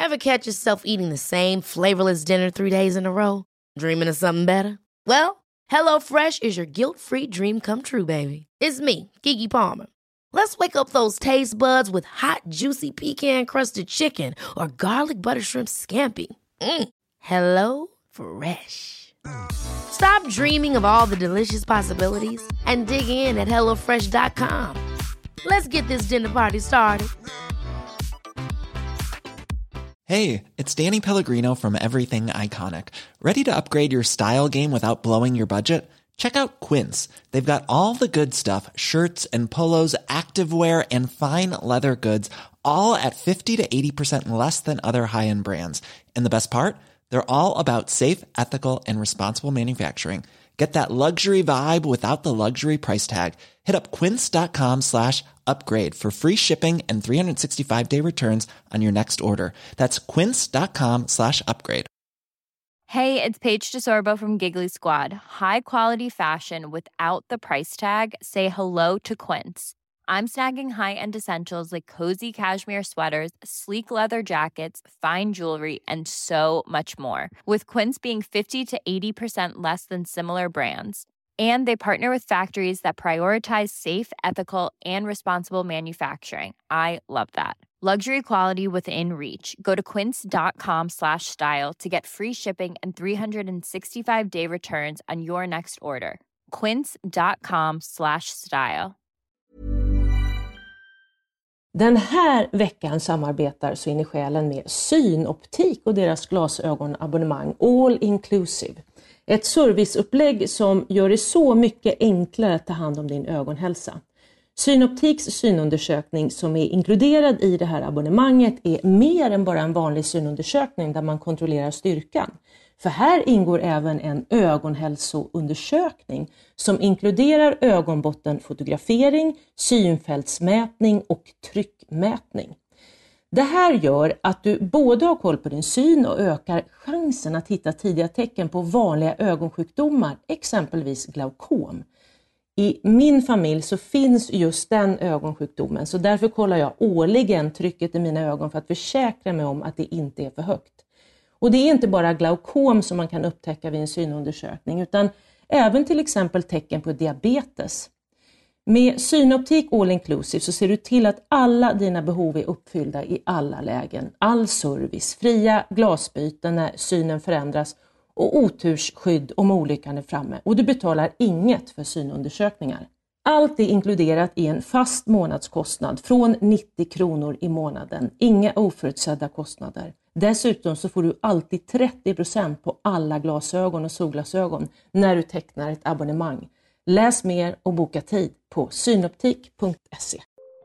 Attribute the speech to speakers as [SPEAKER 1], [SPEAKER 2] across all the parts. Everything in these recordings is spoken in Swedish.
[SPEAKER 1] Ever catch yourself eating the same flavorless dinner 3 days in a row? Dreaming of something better? Well, HelloFresh is your guilt-free dream come true, baby. It's me, Keke Palmer. Let's wake up those taste buds with hot, juicy pecan-crusted chicken or garlic butter shrimp scampi. Hello Fresh. Stop dreaming of all the delicious possibilities and dig in at HelloFresh.com. Let's get this dinner party started.
[SPEAKER 2] Hey, it's Danny Pellegrino from Everything Iconic. Ready to upgrade your style game without blowing your budget? Check out Quince. They've got all the good stuff, shirts and polos, activewear, and fine leather goods, all at 50 to 80% less than other high-end brands. And the best part? They're all about safe, ethical, and responsible manufacturing. Get that luxury vibe without the luxury price tag. Hit up quince.com/upgrade for free shipping and 365-day returns on your next order. That's quince.com/upgrade.
[SPEAKER 3] Hey, it's Paige DeSorbo from Giggly Squad. High quality fashion without the price tag. Say hello to Quince. I'm snagging high-end essentials like cozy cashmere sweaters, sleek leather jackets, fine jewelry, and so much more. With Quince being 50 to 80% less than similar brands. And they partner with factories that prioritize safe, ethical, and responsible manufacturing. I love that. Luxury quality within reach. Go to quince.com/style to get free shipping and 365-day returns on your next order. quince.com/style.
[SPEAKER 4] Den här veckan samarbetar Så in i själen med Synoptik och deras glasögonabonnemang All Inclusive. Ett serviceupplägg som gör det så mycket enklare att ta hand om din ögonhälsa. Synoptiks synundersökning som är inkluderad i det här abonnemanget är mer än bara en vanlig synundersökning där man kontrollerar styrkan. För här ingår även en ögonhälsoundersökning som inkluderar ögonbottenfotografering, synfältsmätning och tryckmätning. Det här gör att du både har koll på din syn och ökar chansen att hitta tidiga tecken på vanliga ögonsjukdomar, exempelvis glaukom. I min familj så finns just den ögonsjukdomen, så därför kollar jag årligen trycket i mina ögon för att försäkra mig om att det inte är för högt. Och det är inte bara glaukom som man kan upptäcka vid en synundersökning utan även till exempel tecken på diabetes. Med Synoptik All Inclusive så ser du till att alla dina behov är uppfyllda i alla lägen. All service, fria glasbyten när synen förändras och otursskydd om olyckan är framme. Och du betalar inget för synundersökningar. Allt är inkluderat i en fast månadskostnad från 90 kronor i månaden. Inga oförutsedda kostnader. Dessutom så får du alltid 30% på alla glasögon och solglasögon när du tecknar ett abonnemang. Läs mer och boka tid på synoptik.se.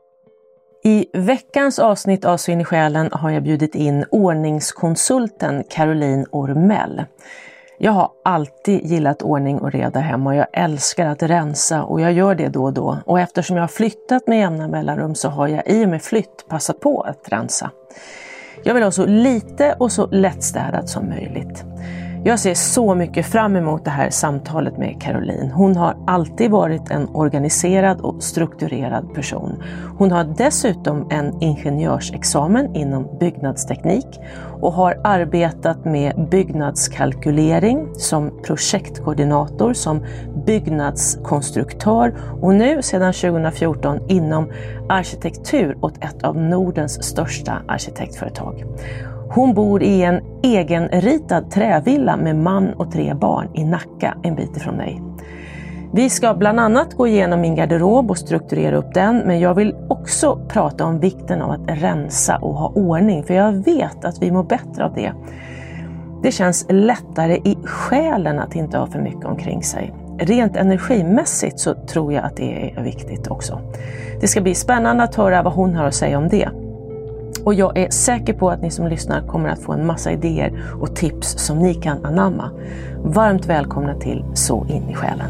[SPEAKER 4] I veckans avsnitt av Så in i själen har jag bjudit in ordningskonsulten Caroline Ormell. Jag har alltid gillat ordning och reda hemma och jag älskar att rensa och jag gör det då och då. Och eftersom jag har flyttat med jämna mellanrum så har jag i och med flytt passat på att rensa. Jag vill ha så lite och så lättstädat som möjligt. Jag ser så mycket fram emot det här samtalet med Caroline. Hon har alltid varit en organiserad och strukturerad person. Hon har dessutom en ingenjörsexamen inom byggnadsteknik och har arbetat med byggnadskalkylering som projektkoordinator, som byggnadskonstruktör och nu sedan 2014 inom arkitektur åt ett av Nordens största arkitektföretag. Hon bor i en egenritad trävilla med man och 3 barn i Nacka, en bit ifrån mig. Vi ska bland annat gå igenom min garderob och strukturera upp den, men jag vill också prata om vikten av att rensa och ha ordning, för jag vet att vi mår bättre av det. Det känns lättare i själen att inte ha för mycket omkring sig. Rent energimässigt så tror jag att det är viktigt också. Det ska bli spännande att höra vad hon har att säga om det. Och jag är säker på att ni som lyssnar kommer att få en massa idéer och tips som ni kan anamma. Varmt välkomna till Så in i själen.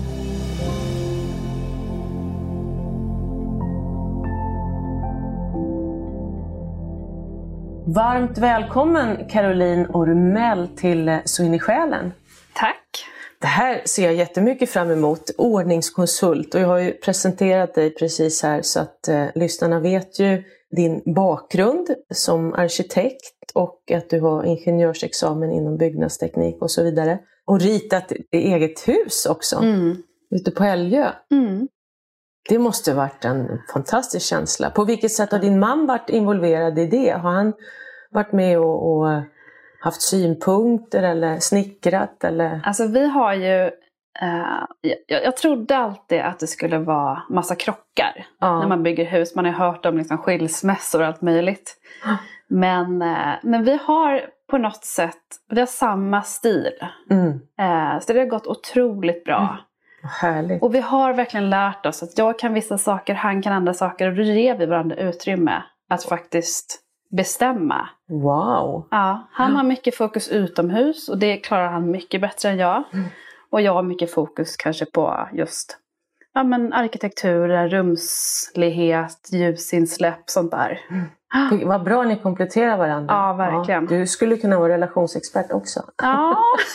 [SPEAKER 4] Varmt välkommen Caroline Ormell till Så in i själen.
[SPEAKER 5] Tack.
[SPEAKER 4] Det här ser jag jättemycket fram emot, ordningskonsult. Och jag har ju presenterat dig precis här så att lyssnarna vet ju din bakgrund som arkitekt och att du har ingenjörsexamen inom byggnadsteknik och så vidare. Och ritat eget hus också, ute på Älgö. Det måste ha varit en fantastisk känsla. På vilket sätt har din man varit involverad i det? Har han varit med och haft synpunkter eller snickrat? Eller?
[SPEAKER 5] Alltså vi har ju, jag trodde alltid att det skulle vara massa krockar när man bygger hus. Man har hört om liksom skilsmässor och allt möjligt. Men vi har på något sätt, vi har samma stil. Så det har gått otroligt bra.
[SPEAKER 4] Härligt.
[SPEAKER 5] Och vi har verkligen lärt oss att jag kan vissa saker, han kan andra saker. Och då ger vi varandra utrymme att faktiskt bestämma.
[SPEAKER 4] Wow.
[SPEAKER 5] Ja, han har mycket fokus utomhus och det klarar han mycket bättre än jag. Och jag har mycket fokus kanske på just arkitektur, rumslighet, ljusinsläpp, sånt där.
[SPEAKER 4] Vad bra ni kompletterar varandra.
[SPEAKER 5] Ja, verkligen.
[SPEAKER 4] Ja, du skulle kunna vara relationsexpert också.
[SPEAKER 5] Ja.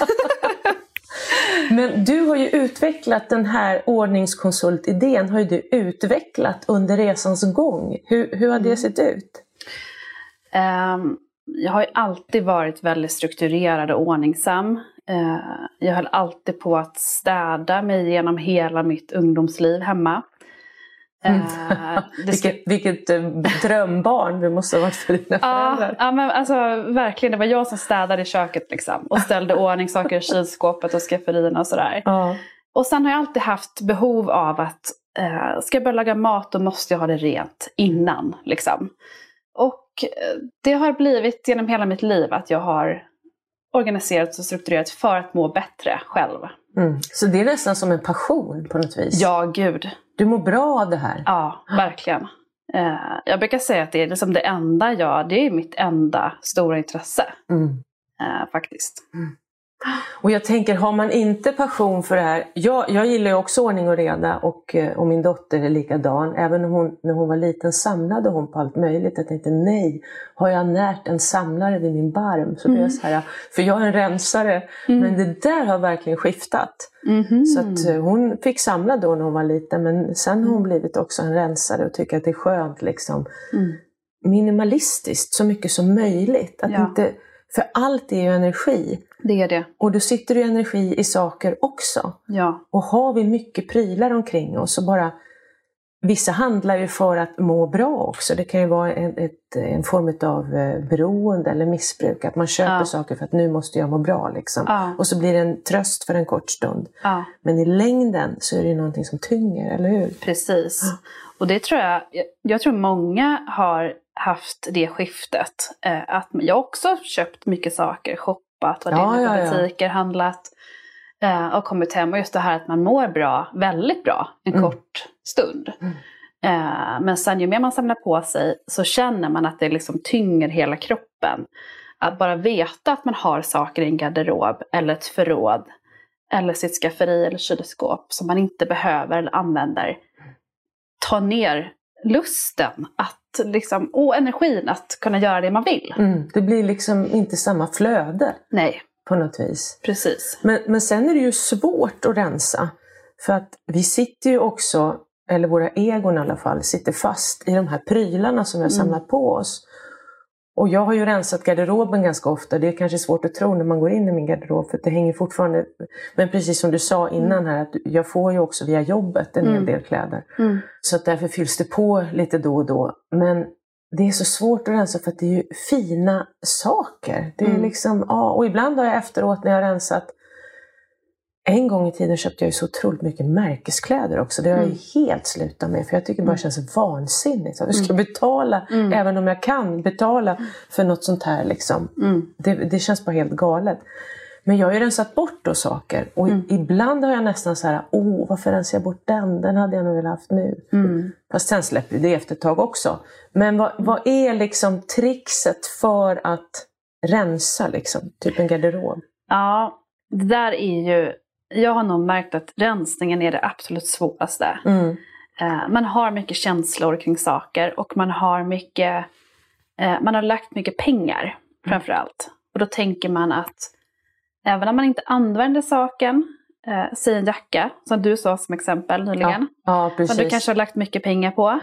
[SPEAKER 4] Men du har ju utvecklat den här ordningskonsultidén, har ju du utvecklat under resans gång. Hur har det sett ut?
[SPEAKER 5] Jag har ju alltid varit väldigt strukturerad och ordningsam. Jag höll alltid på att städa mig genom hela mitt ungdomsliv hemma.
[SPEAKER 4] Vilket drömbarn du måste ha varit för dina föräldrar.
[SPEAKER 5] Ja, men alltså verkligen, det var jag som städade i köket liksom, och ställde ordning saker i kylskåpet och skafferierna och sådär. Och sen har jag alltid haft behov av att ska jag börja laga mat, då måste jag ha det rent innan liksom. Och det har blivit genom hela mitt liv att jag har organiserat och strukturerat för att må bättre själv.
[SPEAKER 4] Så det är nästan som en passion på något vis?
[SPEAKER 5] Ja, gud.
[SPEAKER 4] Du mår bra av det här?
[SPEAKER 5] Ja, verkligen. Jag brukar säga att det är liksom det är mitt enda stora intresse. Faktiskt.
[SPEAKER 4] Och jag tänker, har man inte passion för det här, jag gillar ju också ordning och reda och min dotter är likadan. Även när hon var liten samlade hon på allt möjligt. Jag tänkte, nej, har jag närt en samlare vid min barm? Så blev jag så här, för jag är en rensare, men det där har verkligen skiftat. Så att hon fick samla då när hon var liten, men sen har hon blivit också en rensare och tycker att det är skönt liksom. Minimalistiskt, så mycket som möjligt. Att inte, för allt är ju energi.
[SPEAKER 5] Det är det.
[SPEAKER 4] Och då sitter det energi i saker också.
[SPEAKER 5] Ja.
[SPEAKER 4] Och har vi mycket prylar omkring oss så bara... Vissa handlar ju för att må bra också. Det kan ju vara en form av beroende eller missbruk. Att man köper saker för att nu måste jag må bra liksom. Och så blir det en tröst för en kort stund. Men i längden så är det ju någonting som tynger, eller hur?
[SPEAKER 5] Precis. Och det tror jag tror många har haft det skiftet. Att jag också köpt mycket saker, shoppat, varit inne på butiker, handlat och kommit hem. Och just det här att man mår bra, väldigt bra, en kort stund. Men sen ju mer man samlar på sig så känner man att det liksom tynger hela kroppen. Att bara veta att man har saker i en garderob eller ett förråd eller sitt skafferi eller kylskåp som man inte behöver eller använder. Ta ner lusten att liksom, och energin att kunna göra det man vill.
[SPEAKER 4] Det blir liksom inte samma flöde.
[SPEAKER 5] Nej.
[SPEAKER 4] På något vis.
[SPEAKER 5] Precis.
[SPEAKER 4] Men sen är det ju svårt att rensa. För att vi sitter ju också, eller våra egon i alla fall, sitter fast i de här prylarna som vi har samlat på oss. Och jag har ju rensat garderoben ganska ofta. Det är kanske svårt att tro när man går in i min garderob. För det hänger fortfarande... Men precis som du sa innan här. Att jag får ju också via jobbet en hel del kläder. Så att därför fylls det på lite då och då. Men det är så svårt att rensa för att det är ju fina saker. Det är liksom... Och ibland har jag efteråt när jag har rensat... En gång i tiden köpte jag ju så otroligt mycket märkeskläder också. Det har jag ju helt slutat med. För jag tycker det bara känns vansinnigt. Att jag ska betala, även om jag kan betala för något sånt här liksom. Det känns bara helt galet. Men jag har ju rensat bort då saker. Och ibland har jag nästan så här, varför rensar jag bort den? Den hade jag nog velat haft nu. Fast sen släpper det efter ett tag också. Men vad är liksom trixet för att rensa liksom? Typ en garderob?
[SPEAKER 5] Ja, det där är ju... Jag har nog märkt att rensningen är det absolut svåraste. Man har mycket känslor kring saker. Och man har mycket... man har lagt mycket pengar framförallt. Och då tänker man att... Även om man inte använder saken. Säg en jacka. Som du sa som exempel nyligen.
[SPEAKER 4] Ja, precis.
[SPEAKER 5] Som du kanske har lagt mycket pengar på.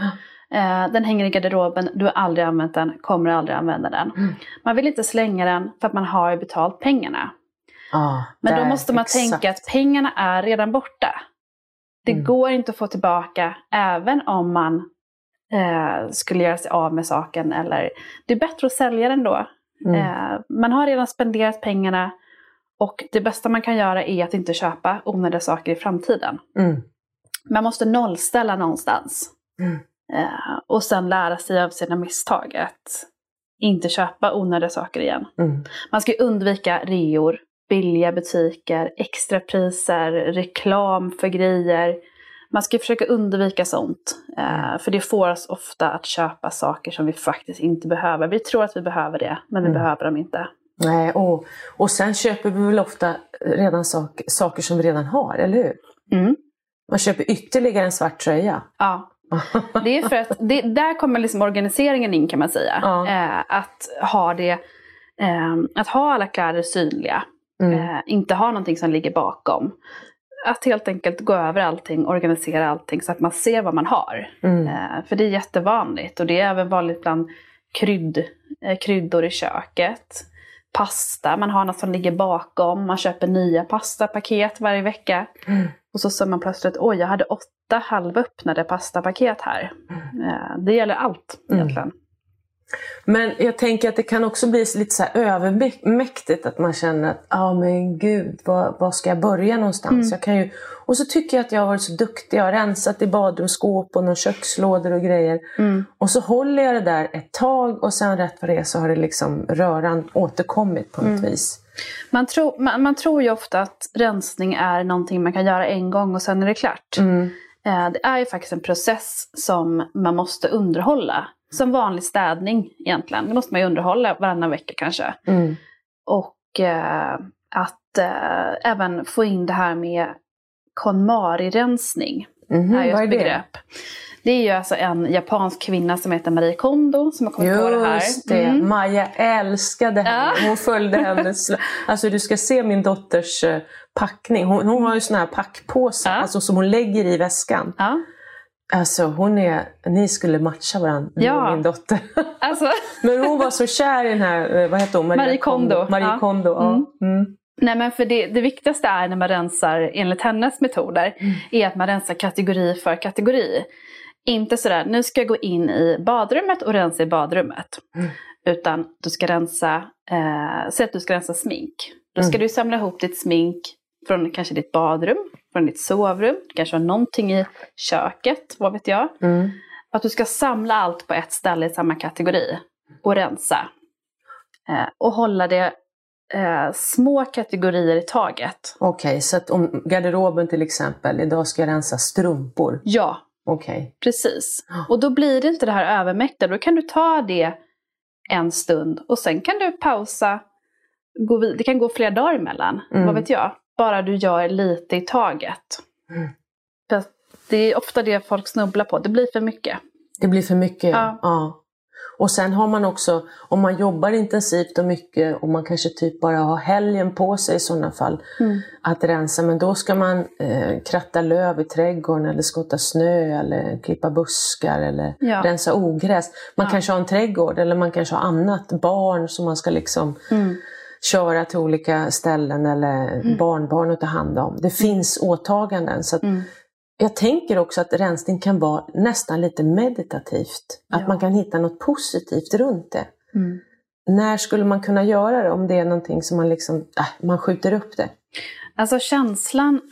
[SPEAKER 5] Den hänger i garderoben, du har aldrig använt den, kommer aldrig använda den. Man vill inte slänga den för att man har betalt pengarna. Men då måste man tänka att pengarna är redan borta. Det går inte att få tillbaka även om man skulle göra sig av med saken. Eller, det är bättre att sälja den då. Man har redan spenderat pengarna. Och det bästa man kan göra är att inte köpa onödiga saker i framtiden. Man måste nollställa någonstans. Och sen lära sig av sina misstag. Att inte köpa onödiga saker igen. Man ska undvika reor, billiga butiker, extrapriser, reklam för grejer. Man ska försöka undvika sånt. För det får oss ofta att köpa saker som vi faktiskt inte behöver. Vi tror att vi behöver det, men vi behöver dem inte.
[SPEAKER 4] Nej, och sen köper vi väl ofta redan saker som vi redan har, eller hur? Man köper ytterligare en svart tröja.
[SPEAKER 5] Ja, det är för att där kommer liksom organiseringen in, kan man säga. Att ha det, att ha alla kläder synliga. Inte ha någonting som ligger bakom. Att helt enkelt gå över allting, organisera allting så att man ser vad man har. För det är jättevanligt. Och det är även vanligt bland kryddor i köket. Pasta, man har något som ligger bakom. Man köper nya pastapaket varje vecka. Och så ser man plötsligt, jag hade 8 halvöppnade pastapaket här. Det gäller allt egentligen.
[SPEAKER 4] Men jag tänker att det kan också bli lite så här övermäktigt, att man känner att men gud, var ska jag börja någonstans? Och så tycker jag att jag har varit så duktig. Jag har rensat i badrumsskåp och någon kökslådor och grejer. Och så håller jag det där ett tag, och sen rätt vad det är så har det liksom röran återkommit på något vis.
[SPEAKER 5] Man tror ju ofta att rensning är någonting man kan göra en gång och sen är det klart. Det är ju faktiskt en process som man måste underhålla. Som vanlig städning egentligen. Det måste man ju underhålla varannan vecka kanske. Och att även få in det här med KonMari-rensning. Är ju ett begrepp. Det är ju alltså en japansk kvinna som heter Marie Kondo som har kommit på det här.
[SPEAKER 4] Just det, Maja älskade henne. Hon följde hennes. Alltså du ska se min dotters packning. Hon har ju såna här packpåsar, alltså, som hon lägger i väskan. Alltså ni skulle matcha varandra, min dotter. Alltså. Men hon var så kär i den här, vad heter hon?
[SPEAKER 5] Marie Kondo.
[SPEAKER 4] Marie Kondo,
[SPEAKER 5] Nej, men för det viktigaste är när man rensar enligt hennes metoder är att man rensar kategori för kategori. Inte sådär, nu ska jag gå in i badrummet och rensa i badrummet. Utan du ska rensa, säg att du ska rensa smink. Då ska du samla ihop ditt smink från kanske ditt badrum, från ditt sovrum. Du kanske har någonting i köket, vad vet jag. Att du ska samla allt på ett ställe i samma kategori och rensa. Och hålla det små kategorier i taget.
[SPEAKER 4] Okej, så att om garderoben till exempel, idag ska jag rensa strumpor.
[SPEAKER 5] Ja, precis. Och då blir det inte det här övermäktiga. Då kan du ta det en stund och sen kan du pausa. Det kan gå flera dagar emellan, vad vet jag. Bara du gör lite i taget. För det är ofta det folk snubblar på. Det blir för mycket.
[SPEAKER 4] Det blir för mycket, ja. Och sen har man också, om man jobbar intensivt och mycket och man kanske typ bara har helgen på sig i sådana fall att rensa. Men då ska man kratta löv i trädgården eller skotta snö eller klippa buskar eller rensa ogräs. Man kanske har en trädgård eller man kanske har annat, barn som man ska liksom köra till olika ställen eller barnbarn att ta hand om. Det finns åtaganden, så att jag tänker också att rensning kan vara nästan lite meditativt. Att man kan hitta något positivt runt det. När skulle man kunna göra det om det är någonting som man liksom, man skjuter upp det?
[SPEAKER 5] Alltså känslan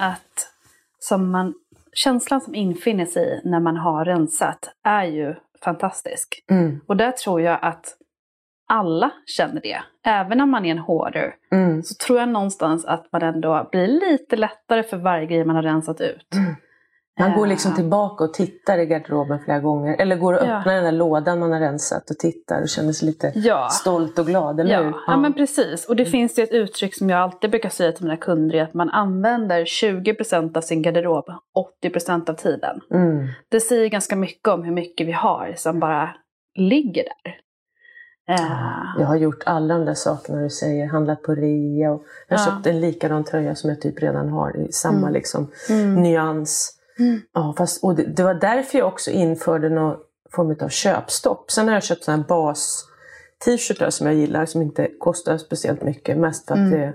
[SPEAKER 5] som infinner sig när man har rensat är ju fantastisk. Och där tror jag att alla känner det. Även om man är en hoarder så tror jag någonstans att man ändå blir lite lättare för varje grej man har rensat ut.
[SPEAKER 4] Man går liksom tillbaka och tittar i garderoben flera gånger. Eller går och öppnar den där lådan man har rensat och tittar och känner sig lite stolt och glad, eller hur?
[SPEAKER 5] Ja, men precis. Och det finns ju ett uttryck som jag alltid brukar säga till mina kunder, att man använder 20% av sin garderob 80% av tiden. Det säger ganska mycket om hur mycket vi har som bara ligger där.
[SPEAKER 4] Jag har gjort alla de där sakerna du säger, handlat på rea och jag har köpt en likadan tröja som jag typ redan har i samma liksom nyans. Ja, och det var därför jag också införde något form av köpstopp. Sen har jag köpt sådana här bas-t-shirtar som jag gillar, som inte kostar speciellt mycket. Mest för att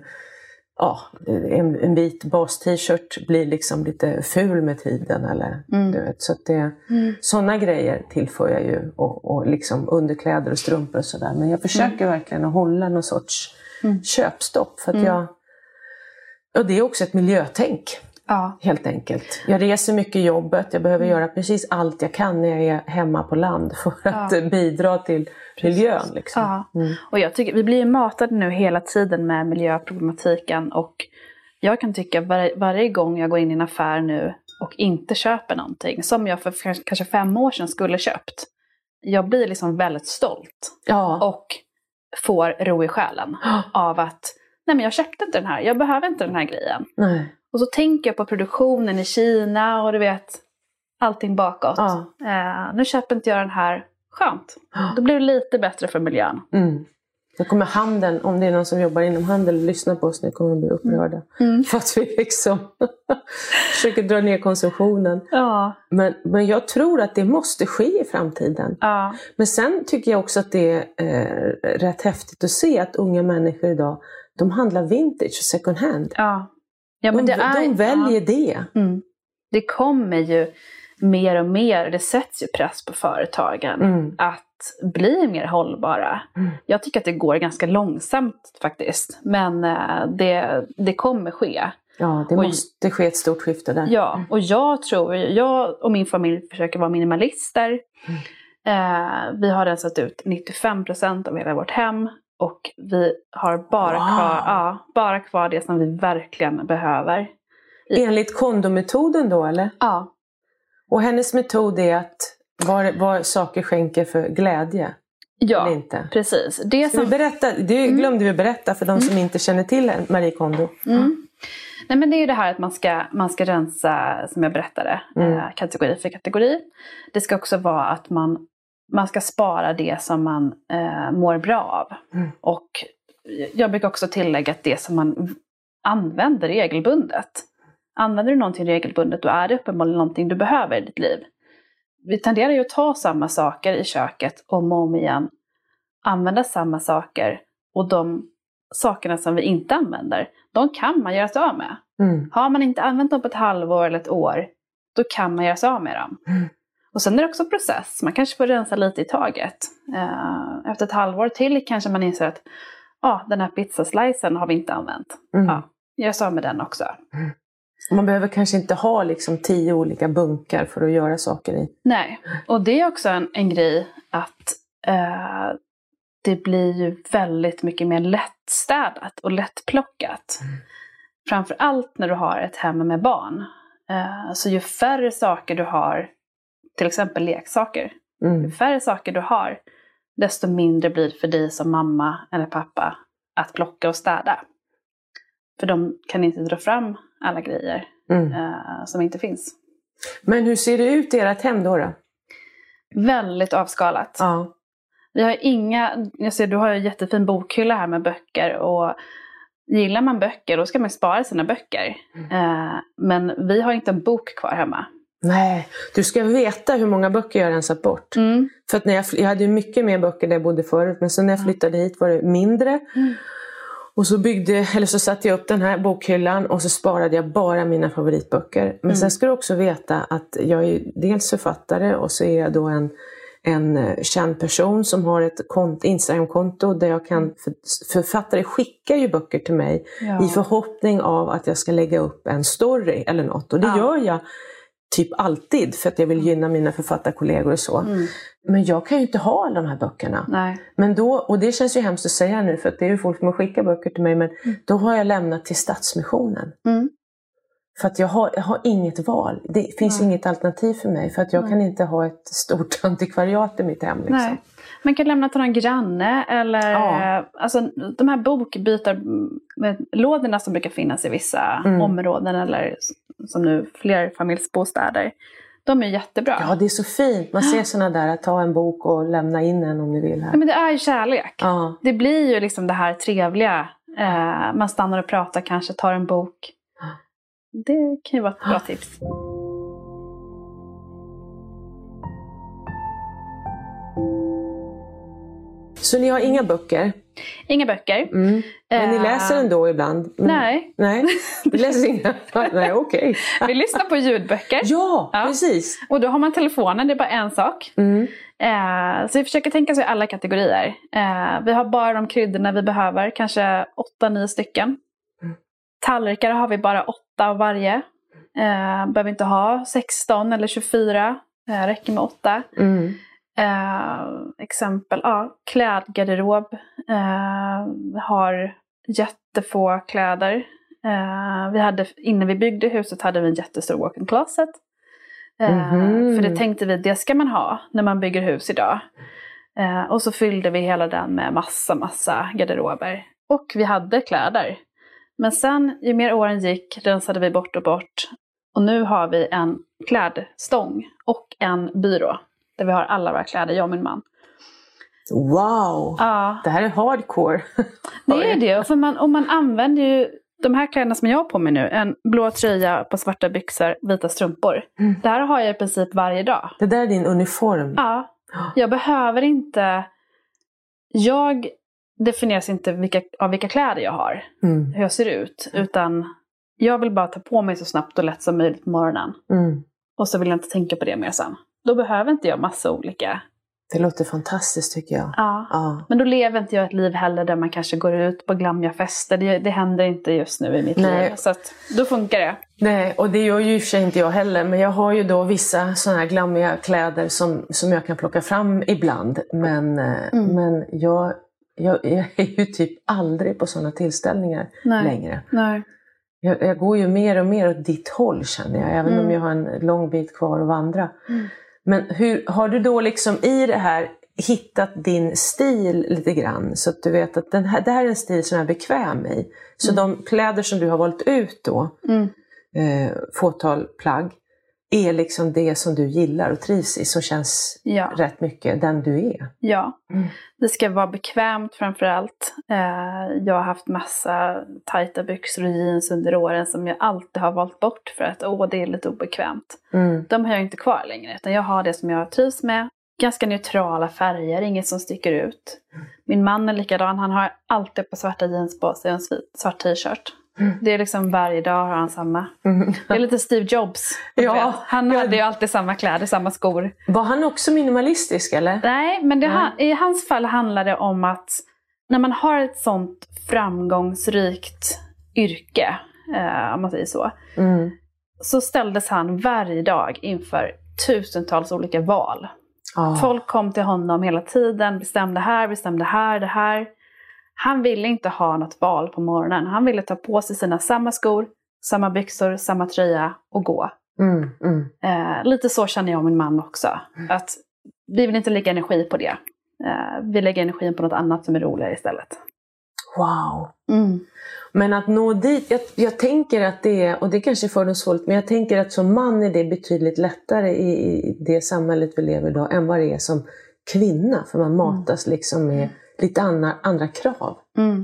[SPEAKER 4] en vit bas-t-shirt blir liksom lite ful med tiden. Eller, du vet. Så att sådana grejer tillför jag ju. Och liksom underkläder och strumpor och sådär. Men jag försöker verkligen att hålla någon sorts köpstopp. För att och det är också ett miljötänk. Ja. Helt enkelt. Jag reser mycket i jobbet. Jag behöver göra precis allt jag kan när jag är hemma på land för att bidra till miljön. Liksom.
[SPEAKER 5] Ja. Och jag tycker, vi blir ju matade nu hela tiden med miljöproblematiken. Och jag kan tycka varje gång jag går in i en affär nu och inte köper någonting som jag för kanske 5 år sedan skulle köpt. Jag blir liksom väldigt stolt. Ja. Och får ro i själen av att nej, men jag köpte inte den här. Jag behöver inte den här grejen. Nej. Och så tänker jag på produktionen i Kina och du vet, allting bakåt. Nu köper inte jag den här. Skönt. Då blir det lite bättre för miljön.
[SPEAKER 4] Då kommer handeln, om det är någon som jobbar inom handel och lyssnar på oss nu, kommer de bli upprörda. För att vi liksom försöker dra ner konsumtionen. Ja. Men jag tror att det måste ske i framtiden. Ja. Men sen tycker jag också att det är rätt häftigt att se att unga människor idag, de handlar vintage och second hand.
[SPEAKER 5] Ja. Ja, men
[SPEAKER 4] de väljer det.
[SPEAKER 5] Det kommer ju mer och mer, det sätts ju press på företagen att bli mer hållbara. Jag tycker att det går ganska långsamt faktiskt. Men det kommer ske.
[SPEAKER 4] Ja, det måste ske ett stort skifte där.
[SPEAKER 5] Ja, och jag och min familj försöker vara minimalister. Vi har rensat ut 95% av hela vårt hem. Och vi har bara kvar det som vi verkligen behöver.
[SPEAKER 4] Enligt kondometoden då, eller?
[SPEAKER 5] Ja.
[SPEAKER 4] Och hennes metod är att vad saker skänker för glädje.
[SPEAKER 5] Ja,
[SPEAKER 4] eller inte.
[SPEAKER 5] Precis.
[SPEAKER 4] Vi berätta, det glömde vi berätta för de som inte känner till Marie Kondo.
[SPEAKER 5] Nej, men det är ju det här att man ska rensa, som jag berättade, kategori för kategori. Det ska också vara att man ska spara det som man mår bra av. Och jag brukar också tillägga att det som man använder regelbundet. Använder du någonting regelbundet, då är det uppenbarligen någonting du behöver i ditt liv. Vi tenderar ju att ta samma saker i köket om och om igen. Använda samma saker. Och de sakerna som vi inte använder, de kan man göra sig av med. Har man inte använt dem på ett halvår eller ett år, då kan man göra sig av med dem. Och sen är det också en process. Man kanske får rensa lite i taget. Efter ett halvår till kanske man inser att den här pizzaslicen har vi inte använt. Gör sig av med den också.
[SPEAKER 4] Man behöver kanske inte ha liksom 10 olika bunkar för att göra saker i.
[SPEAKER 5] Nej, och det är också en grej att det blir ju väldigt mycket mer lättstädat och lättplockat. Framförallt när du har ett hem med barn. Så ju färre saker du har, till exempel leksaker. Ju färre saker du har, desto mindre blir det för dig som mamma eller pappa att plocka och städa. För de kan inte dra fram alla grejer som inte finns.
[SPEAKER 4] Men hur ser det ut i ert hem då?
[SPEAKER 5] Väldigt avskalat.
[SPEAKER 4] Ja.
[SPEAKER 5] Vi har jag ser du har ju en jättefin bokhylla här med böcker. Och gillar man böcker, då ska man spara sina böcker. Men vi har inte en bok kvar hemma.
[SPEAKER 4] Nej, du ska veta hur många böcker jag har rensat bort. För att jag hade ju mycket mer böcker där jag bodde förut. Men så när jag flyttade hit var det mindre. Och så satte jag upp den här bokhyllan och så sparade jag bara mina favoritböcker. Men sen ska du också veta att jag är dels författare och så är jag då en känd person som har ett Instagram-konto där jag kan, författare skickar ju böcker till mig i förhoppning av att jag ska lägga upp en story eller något. Och det gör jag typ alltid för att jag vill gynna mina författarkollegor och så. Men jag kan ju inte ha alla de här böckerna.
[SPEAKER 5] Nej.
[SPEAKER 4] Men då, och det känns ju hemskt att säga nu för att det är ju folk som skickar böcker till mig, men då har jag lämnat till Stadsmissionen. För att jag har inget val. Det finns inget alternativ för mig. För att jag kan inte ha ett stort antikvariat i mitt hem. Liksom. Nej.
[SPEAKER 5] Man kan lämna till någon granne. Eller alltså, de här bokbytarlådorna som brukar finnas i vissa områden. Eller som nu flerfamiljsbostäder. De är jättebra.
[SPEAKER 4] Ja, det är så fint. Man ser sådana där att ta en bok och lämna in en om ni vill. Här.
[SPEAKER 5] Ja, men det är ju kärlek. Det blir ju liksom det här trevliga. Man stannar och pratar, kanske tar en bok. Det kan ju vara ett bra tips.
[SPEAKER 4] Så ni har inga böcker?
[SPEAKER 5] Inga böcker.
[SPEAKER 4] Men ni läser ändå ibland?
[SPEAKER 5] Nej.
[SPEAKER 4] Nej, vi läser inga. Nej, okej.
[SPEAKER 5] Vi lyssnar på ljudböcker.
[SPEAKER 4] Ja, precis.
[SPEAKER 5] Och då har man telefonen, det är bara en sak. Så vi försöker tänka sig alla kategorier. Vi har bara de kryddorna vi behöver, kanske 8-9 stycken. Tallrikar har vi bara 8 av varje. Behöver inte ha 16 eller 24. Räcker med 8. Exempel, klädgarderob. Har jättefå kläder. Innan vi byggde huset hade vi en jättestor walk-in closet. För det tänkte vi, det ska man ha när man bygger hus idag. Och så fyllde vi hela den med massa garderober. Och vi hade kläder. Men sen, ju mer åren gick, rensade vi bort. Och nu har vi en klädstång och en byrå. Där vi har alla våra kläder, jag och min man.
[SPEAKER 4] Wow!
[SPEAKER 5] Ja.
[SPEAKER 4] Det här är hardcore.
[SPEAKER 5] Det är det, för man använder ju de här kläderna som jag har på mig nu. En blå tröja på svarta byxor, vita strumpor. Det här har jag i princip varje dag.
[SPEAKER 4] Det där är din uniform.
[SPEAKER 5] Ja, jag behöver inte... Jag definieras inte av vilka kläder jag har. Hur jag ser ut. Utan jag vill bara ta på mig så snabbt och lätt som möjligt på morgonen. Och så vill jag inte tänka på det mer sen. Då behöver inte jag massa olika.
[SPEAKER 4] Det låter fantastiskt tycker jag.
[SPEAKER 5] Ja. Men då lever inte jag ett liv heller där man kanske går ut på glammiga fester. Det händer inte just nu i mitt liv. Så att, då funkar det. Nej,
[SPEAKER 4] och det gör ju i och för sig inte jag heller. Men jag har ju då vissa sådana här glammiga kläder som jag kan plocka fram ibland. Men jag är ju typ aldrig på sådana tillställningar längre.
[SPEAKER 5] Nej.
[SPEAKER 4] Jag går ju mer och mer åt ditt håll känner jag. Även om jag har en lång bit kvar att vandra. Men hur har du då liksom i det här hittat din stil lite grann? Så att du vet att det här är en stil som jag är bekväm i. Så de kläder som du har valt ut då, fåtal plagg, är liksom det som du gillar och trivs i. Som känns rätt mycket den du är.
[SPEAKER 5] Ja, det ska vara bekvämt framförallt. Jag har haft massa tajta byxor och jeans under åren som jag alltid har valt bort för att det är lite obekvämt. De har jag inte kvar längre, utan jag har det som jag trivs med. Ganska neutrala färger, inget som sticker ut. Min man är likadan, han har alltid på svarta jeans på sig och en svart t-shirt. Det är liksom varje dag har han samma. Det är lite Steve Jobs. Han hade ju alltid samma kläder, samma skor.
[SPEAKER 4] Var han också minimalistisk eller?
[SPEAKER 5] Nej, men i hans fall handlar det om att när man har ett sånt framgångsrikt yrke, om man säger så, så ställdes han varje dag inför tusentals olika val. Folk kom till honom hela tiden, bestämde det här. Han ville inte ha något val på morgonen. Han ville ta på sig sina samma skor, samma byxor, samma tröja och gå. Lite så känner jag och min man också. Att vi vill inte lägga energi på det. Vi lägger energin på något annat som är roligare istället.
[SPEAKER 4] Wow. Men att nå dit, jag tänker att det är, och det kanske är fördomsfullt, men jag tänker att som man är det betydligt lättare i det samhället vi lever idag än vad det är som kvinna. För man matas liksom med lite andra krav.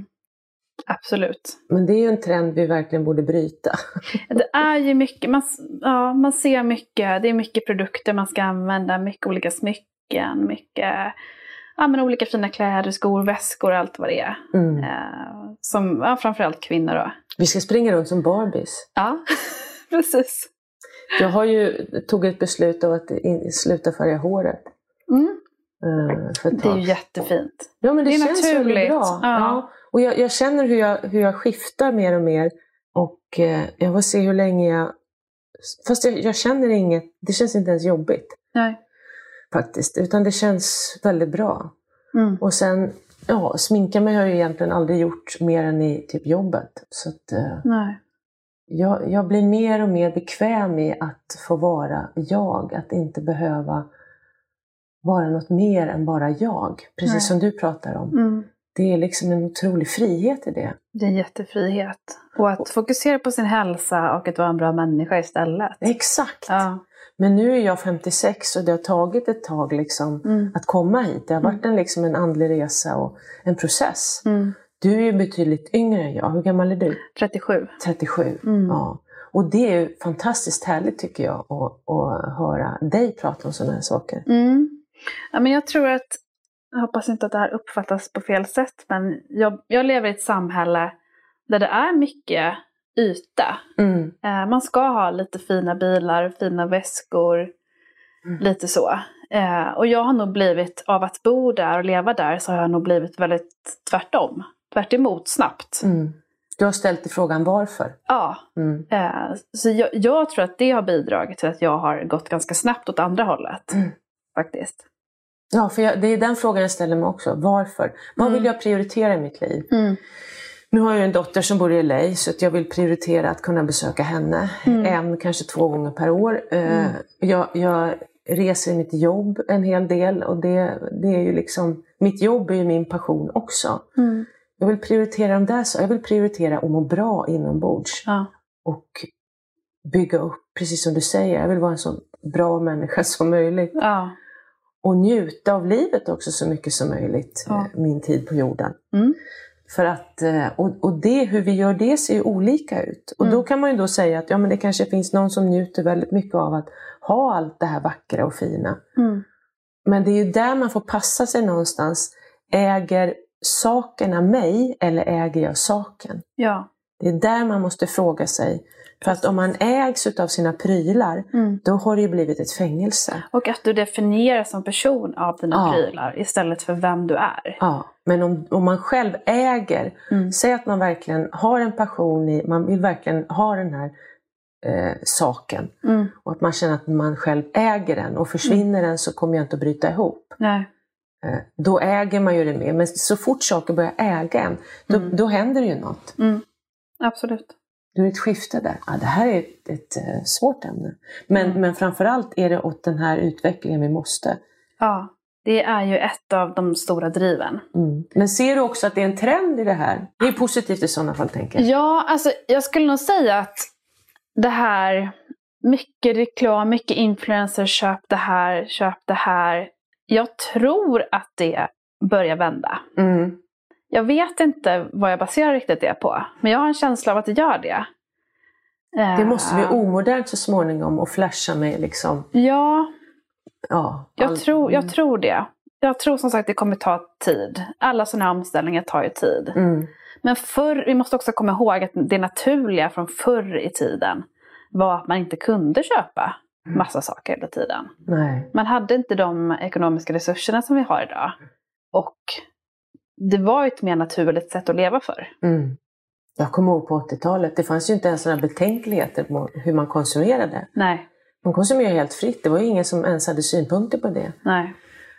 [SPEAKER 5] Absolut.
[SPEAKER 4] Men det är ju en trend vi verkligen borde bryta.
[SPEAKER 5] Det är ju mycket, man ser mycket, det är mycket produkter man ska använda, mycket olika smycken, mycket olika fina kläder, skor, väskor, allt vad det är. Som framförallt kvinnor då. Vi ska springa runt som Barbies. Ja, precis. Jag har ju tagit ett beslut av att sluta färga håret. Det är ju jättefint. Ja, men det känns naturligt. Bra. Ja. Och jag känner hur jag skiftar mer och mer. Och jag får se hur länge jag... Fast jag känner inget... Det känns inte ens jobbigt. Nej. Faktiskt. Utan det känns väldigt bra. Och sen... sminka mig har jag egentligen aldrig gjort mer än i typ jobbet. Så att... Nej. Jag blir mer och mer bekväm i att få vara jag. Att inte behöva... vara något mer än bara jag. Precis som du pratar om. Det är liksom en otrolig frihet i det. Det är en jättefrihet. Och att fokusera på sin hälsa och att vara en bra människa istället. Exakt. Ja. Men nu är jag 56 och det har tagit ett tag liksom att komma hit. Det har varit en andlig resa och en process. Du är ju betydligt yngre än jag. Hur gammal är du? 37. 37, ja. Och det är ju fantastiskt härligt tycker jag att höra dig prata om sådana här saker. Ja, men jag tror att jag hoppas inte att det här uppfattas på fel sätt, men jag lever i ett samhälle där det är mycket yta. Man ska ha lite fina bilar, fina väskor, lite så. Och jag har nog blivit, av att bo där och leva där, så har jag nog blivt väldigt tvärt emot snabbt.
[SPEAKER 4] Du har ställt dig frågan varför?
[SPEAKER 5] Ja, så jag tror att det har bidragit till att jag har gått ganska snabbt åt andra hållet, faktiskt.
[SPEAKER 4] Ja, för det är den frågan jag ställer mig också. Varför? Vad vill jag prioritera i mitt liv? Nu har jag en dotter som bor i LA, så att jag vill prioritera att kunna besöka henne kanske 2 gånger per år. Jag reser i mitt jobb en hel del, och det är ju liksom, mitt jobb är ju min passion också. Jag vill prioritera dem där, så jag vill prioritera att må bra inombords. Och bygga upp, precis som du säger, jag vill vara en så bra människa som möjligt. Och njuta av livet också så mycket som möjligt, min tid på jorden. För att, och det, hur vi gör det ser ju olika ut. Och då kan man ju då säga att men det kanske finns någon som njuter väldigt mycket av att ha allt det här vackra och fina. Men det är ju där man får passa sig någonstans. Äger sakerna mig, eller äger jag saken?
[SPEAKER 5] Ja.
[SPEAKER 4] Det är där man måste fråga sig. För att om man ägs av sina prylar, då har det ju blivit ett fängelse.
[SPEAKER 5] Och att du definierar som person av dina prylar istället för vem du är.
[SPEAKER 4] Ja, men om man själv äger, säg att man verkligen har en passion i, man vill verkligen ha den här saken. Och att man känner att man själv äger den, och försvinner den så kommer jag inte att bryta ihop.
[SPEAKER 5] Nej.
[SPEAKER 4] Då äger man ju det med. Men så fort saker börjar äga en, då händer det ju något.
[SPEAKER 5] Absolut.
[SPEAKER 4] Du är ett skifte där. Ja, det här är ett svårt ämne. Men framförallt är det åt den här utvecklingen vi måste.
[SPEAKER 5] Ja, det är ju ett av de stora driven.
[SPEAKER 4] Men ser du också att det är en trend i det här? Det är positivt i sådana fall, tänker jag.
[SPEAKER 5] Ja, alltså jag skulle nog säga att det här, mycket reklam, mycket influencers, köp det här. Jag tror att det börjar vända. Jag vet inte vad jag baserar riktigt det på. Men jag har en känsla av att det gör det.
[SPEAKER 4] Det måste bli omodernt så småningom och flasha med liksom.
[SPEAKER 5] Ja, jag tror det. Jag tror som sagt att det kommer ta tid. Alla sådana här omställningar tar ju tid. Men vi måste också komma ihåg att det naturliga från förr i tiden var att man inte kunde köpa massa saker hela tiden.
[SPEAKER 4] Nej.
[SPEAKER 5] Man hade inte de ekonomiska resurserna som vi har idag. Och det var ett mer naturligt sätt att leva för.
[SPEAKER 4] Jag kommer ihåg på 80-talet. Det fanns ju inte ens sådana betänkligheter på hur man konsumerade.
[SPEAKER 5] Nej.
[SPEAKER 4] Man konsumerade helt fritt. Det var ju ingen som ens hade synpunkter på det.
[SPEAKER 5] Nej.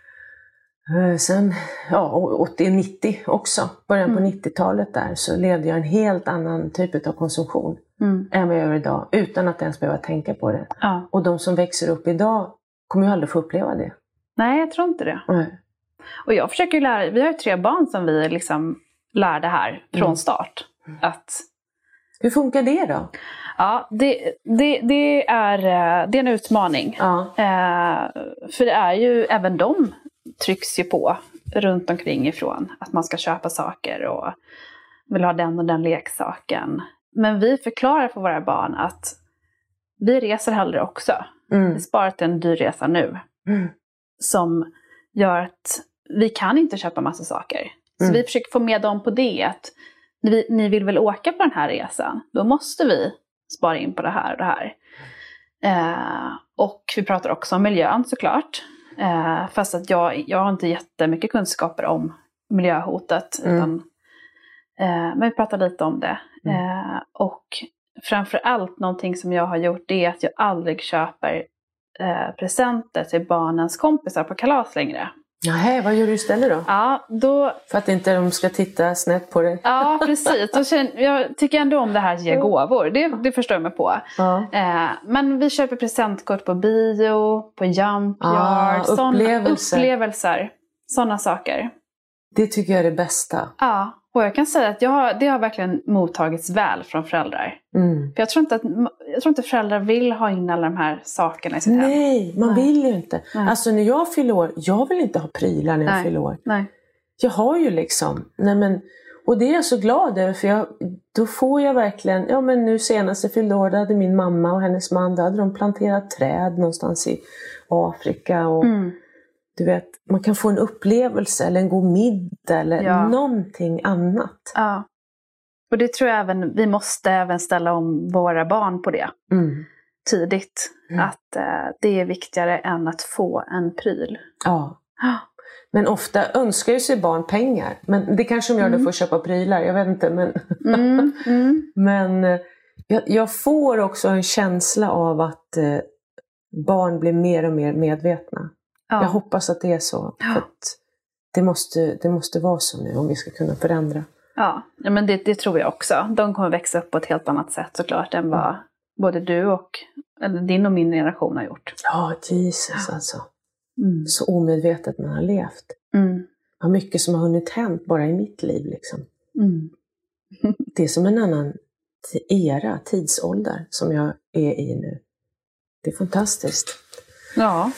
[SPEAKER 4] Sen, 80-90 också. Början på 90-talet där. Så levde jag en helt annan typ av konsumtion. Än vad jag gör idag. Utan att ens behöva tänka på det.
[SPEAKER 5] Ja.
[SPEAKER 4] Och de som växer upp idag kommer ju aldrig få uppleva det.
[SPEAKER 5] Nej, jag tror inte det.
[SPEAKER 4] Nej.
[SPEAKER 5] Och jag försöker ju lära, vi har ju 3 barn som vi liksom lärde här från start.
[SPEAKER 4] Hur funkar det då?
[SPEAKER 5] Ja, det är en utmaning. För det är ju, även de trycks ju på runt omkring ifrån att man ska köpa saker och vill ha den och den leksaken. Men vi förklarar för våra barn att vi reser hellre också. Vi sparar till en dyr resa nu. Som gör att vi kan inte köpa massa saker. Så vi försöker få med dem på det. Att ni vill väl åka på den här resan. Då måste vi spara in på det här och det här. Och vi pratar också om miljön såklart. Fast att jag har inte jättemycket kunskaper om miljöhotet. Utan, men vi pratar lite om det. Och framförallt någonting som jag har gjort, det är att jag aldrig köper presenter till barnens kompisar på kalas längre.
[SPEAKER 4] Nej, vad gör du istället då?
[SPEAKER 5] Ja, då...
[SPEAKER 4] För att inte de ska titta snett på dig.
[SPEAKER 5] Ja, precis. Jag tycker ändå om det här att ge gåvor. Det förstår jag mig på. Men vi köper presentkort på bio, på Jump-Yard. Upplevelser. Sådana saker.
[SPEAKER 4] Det tycker jag är det bästa.
[SPEAKER 5] Ja, och jag kan säga att det har verkligen mottagits väl från föräldrar. För jag tror inte föräldrar vill ha in alla de här sakerna i sitt hem.
[SPEAKER 4] Nej, man vill ju inte. Nej. Alltså när jag fyller år, jag vill inte ha prylar när jag fyller år.
[SPEAKER 5] Nej.
[SPEAKER 4] Jag har ju liksom, och det är jag så glad över, för då får jag verkligen, men nu senast jag fyllde år, då hade min mamma och hennes man, då hade de planterat träd någonstans i Afrika och du vet, man kan få en upplevelse eller en god middag eller någonting annat.
[SPEAKER 5] Ja. Och det tror jag även, vi måste även ställa om våra barn på det. Tidigt. Att det är viktigare än att få en pryl.
[SPEAKER 4] Ja. Men ofta önskar ju sig barn pengar. Men det kanske de gör det för att köpa prylar. Jag vet inte. Men, men jag får också en känsla av att barn blir mer och mer medvetna. Ja. Jag hoppas att det är så. För att det måste vara så nu om vi ska kunna förändra.
[SPEAKER 5] Ja, men det tror jag också. De kommer växa upp på ett helt annat sätt såklart än vad både du och din och min generation har gjort.
[SPEAKER 4] Ja, Jesus alltså. Så omedvetet man har levt. Vad mycket som har hunnit hänt bara i mitt liv liksom. Det är som en annan tidsålder som jag är i nu. Det är fantastiskt.
[SPEAKER 5] Ja.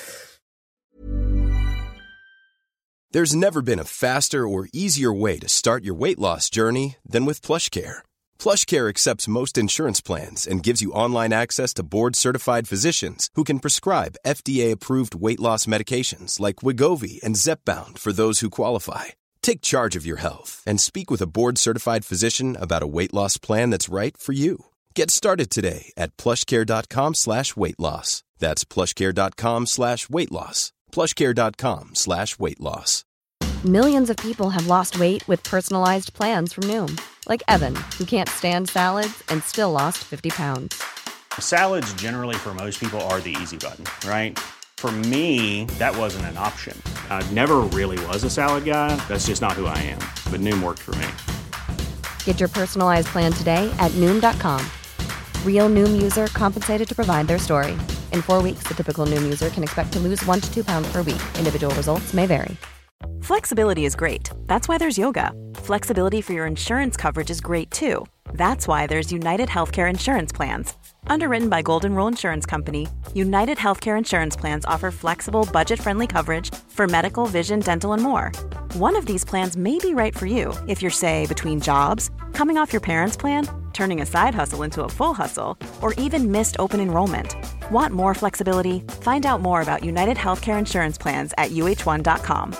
[SPEAKER 6] There's never been a faster or easier way to start your weight loss journey than with PlushCare. PlushCare accepts most insurance plans and gives you online access to board-certified physicians who can prescribe FDA-approved weight loss medications like Wegovy and Zepbound for those who qualify. Take charge of your health and speak with a board-certified physician about a weight loss plan that's right for you. Get started today at plushcare.com/weightloss. That's plushcare.com/weightloss. plushcare.com/weightloss.
[SPEAKER 7] Millions of people have lost weight with personalized plans from Noom. Like Evan, who can't stand salads and still lost 50 pounds.
[SPEAKER 8] Salads generally for most people are the easy button, right? For me, that wasn't an option. I never really was a salad guy. That's just not who I am. But Noom worked for me.
[SPEAKER 7] Get your personalized plan today at Noom.com. Real Noom user compensated to provide their story. In 4 weeks, the typical Noom user can expect to lose 1 to 2 pounds per week. Individual results may vary.
[SPEAKER 9] Flexibility is great. That's why there's yoga. Flexibility for your insurance coverage is great too. That's why there's United Healthcare Insurance Plans. Underwritten by Golden Rule Insurance Company, United Healthcare Insurance Plans offer flexible, budget-friendly coverage for medical, vision, dental, and more. One of these plans may be right for you if you're, say, between jobs, coming off your parents' plan, turning a side hustle into a full hustle, or even missed open enrollment. Want more flexibility? Find out more about United Healthcare Insurance Plans at uh1.com.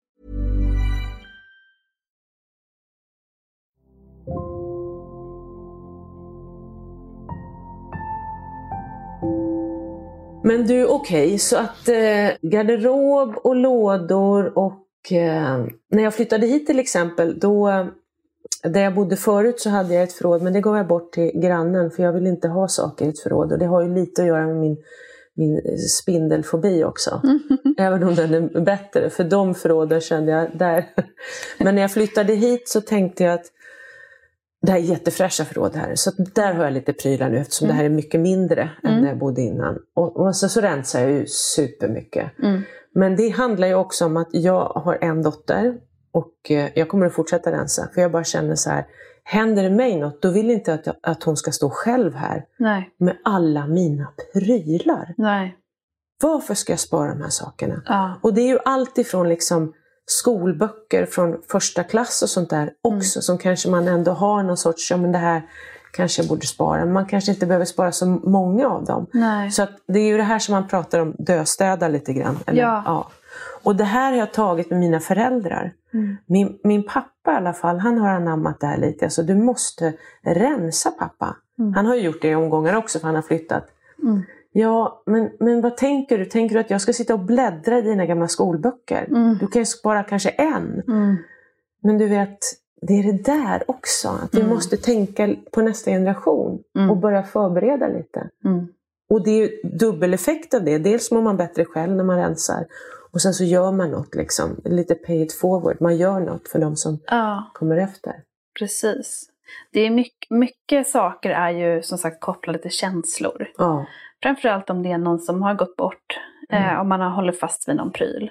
[SPEAKER 4] Men du, okej, så att garderob och lådor och när jag flyttade hit till exempel, då där jag bodde förut så hade jag ett förråd, men det gav jag bort till grannen för jag vill inte ha saker i ett förråd, och det har ju lite att göra med min spindelfobi också. Även om den är bättre, för de förråden kände jag där. Men när jag flyttade hit så tänkte jag att det här är jättefräscha förråd här. Så där har jag lite prylar nu eftersom det här är mycket mindre än när jag bodde innan. Och så rensar jag ju supermycket. Men det handlar ju också om att jag har en dotter och jag kommer att fortsätta rensa. För jag bara känner så här, händer det mig något, då vill inte att hon ska stå själv här.
[SPEAKER 5] Nej.
[SPEAKER 4] Med alla mina prylar.
[SPEAKER 5] Nej.
[SPEAKER 4] Varför ska jag spara de här sakerna?
[SPEAKER 5] Ja.
[SPEAKER 4] Och det är ju allt ifrån liksom skolböcker från första klass och sånt där också, som kanske man ändå har någon sorts, ja men det här kanske jag borde spara. Man kanske inte behöver spara så många av dem.
[SPEAKER 5] Nej.
[SPEAKER 4] Så att det är ju det här som man pratar om, döstäda lite grann. Eller, ja. Och det här har jag tagit med mina föräldrar. Min pappa i alla fall, han har anammat det här lite. Alltså du måste rensa pappa. Han har ju gjort det i omgångar också för han har flyttat. Ja, men vad tänker du? Tänker du att jag ska sitta och bläddra i dina gamla skolböcker? Du kan ju spara kanske en. Men du vet, det är det där också. Att vi måste tänka på nästa generation. Och börja förbereda lite. Och det är ju dubbeleffekt av det. Dels mår man bättre själv när man rensar. Och sen så gör man något liksom. Lite pay it forward. Man gör något för de som kommer efter.
[SPEAKER 5] Precis. Det är mycket saker är ju som sagt kopplade till känslor.
[SPEAKER 4] Ja.
[SPEAKER 5] Framförallt om det är någon som har gått bort. Om man har hållit fast vid någon pryl.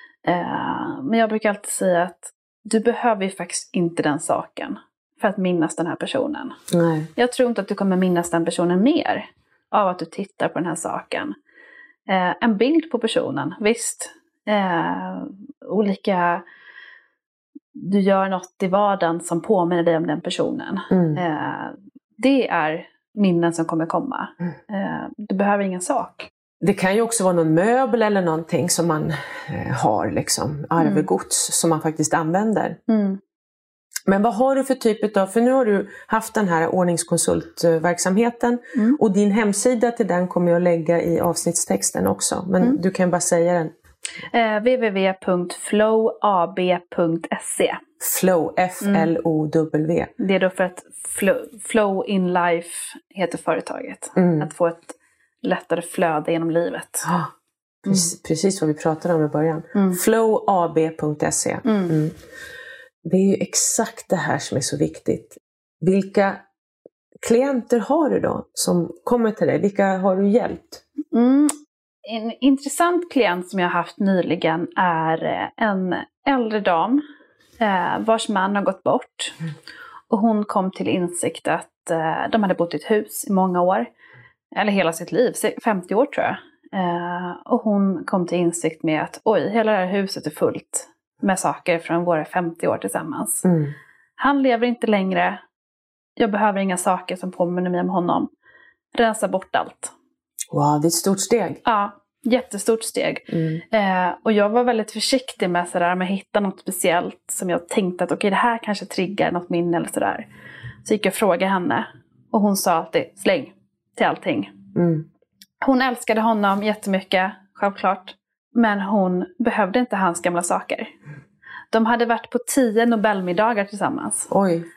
[SPEAKER 5] Men jag brukar alltid säga att du behöver ju faktiskt inte den saken för att minnas den här personen.
[SPEAKER 4] Nej.
[SPEAKER 5] Jag tror inte att du kommer minnas den personen mer av att du tittar på den här saken. En bild på personen, visst. Olika... Du gör något i vardagen som påminner dig om den personen. Det är minnen som kommer komma. Du behöver ingen sak.
[SPEAKER 4] Det kan ju också vara någon möbel eller någonting som man har liksom, arvegods som man faktiskt använder. Men vad har du för typ av, för nu har du haft den här ordningskonsultverksamheten och din hemsida till den kommer jag lägga i avsnittstexten också. Men du kan bara säga den.
[SPEAKER 5] www.flowab.se.
[SPEAKER 4] Flow, F-L-O-W.
[SPEAKER 5] Det är då för att Flow in Life heter företaget. Att få ett lättare flöde genom livet.
[SPEAKER 4] Precis vad vi pratade om i början. Flowab.se. Det är ju exakt det här som är så viktigt. Vilka klienter har du då som kommer till dig? Vilka har du hjälpt?
[SPEAKER 5] En intressant klient som jag har haft nyligen är en äldre dam vars man har gått bort. Och hon kom till insikt att de hade bott i ett hus i många år. Eller hela sitt liv, 50 år tror jag. Och hon kom till insikt med att hela det här huset är fullt med saker från våra 50 år tillsammans. Han lever inte längre. Jag behöver inga saker som påminner mig om honom. Rensa bort allt.
[SPEAKER 4] Wow, det är ett stort steg.
[SPEAKER 5] Ja, jättestort steg. Och jag var väldigt försiktig med att hitta något speciellt som jag tänkte att det här kanske triggar något minne eller sådär. Så gick jag och frågade henne. Och hon sa alltid, släng till allting. Hon älskade honom jättemycket, självklart. Men hon behövde inte hans gamla saker. De hade varit på 10 Nobelmiddagar tillsammans.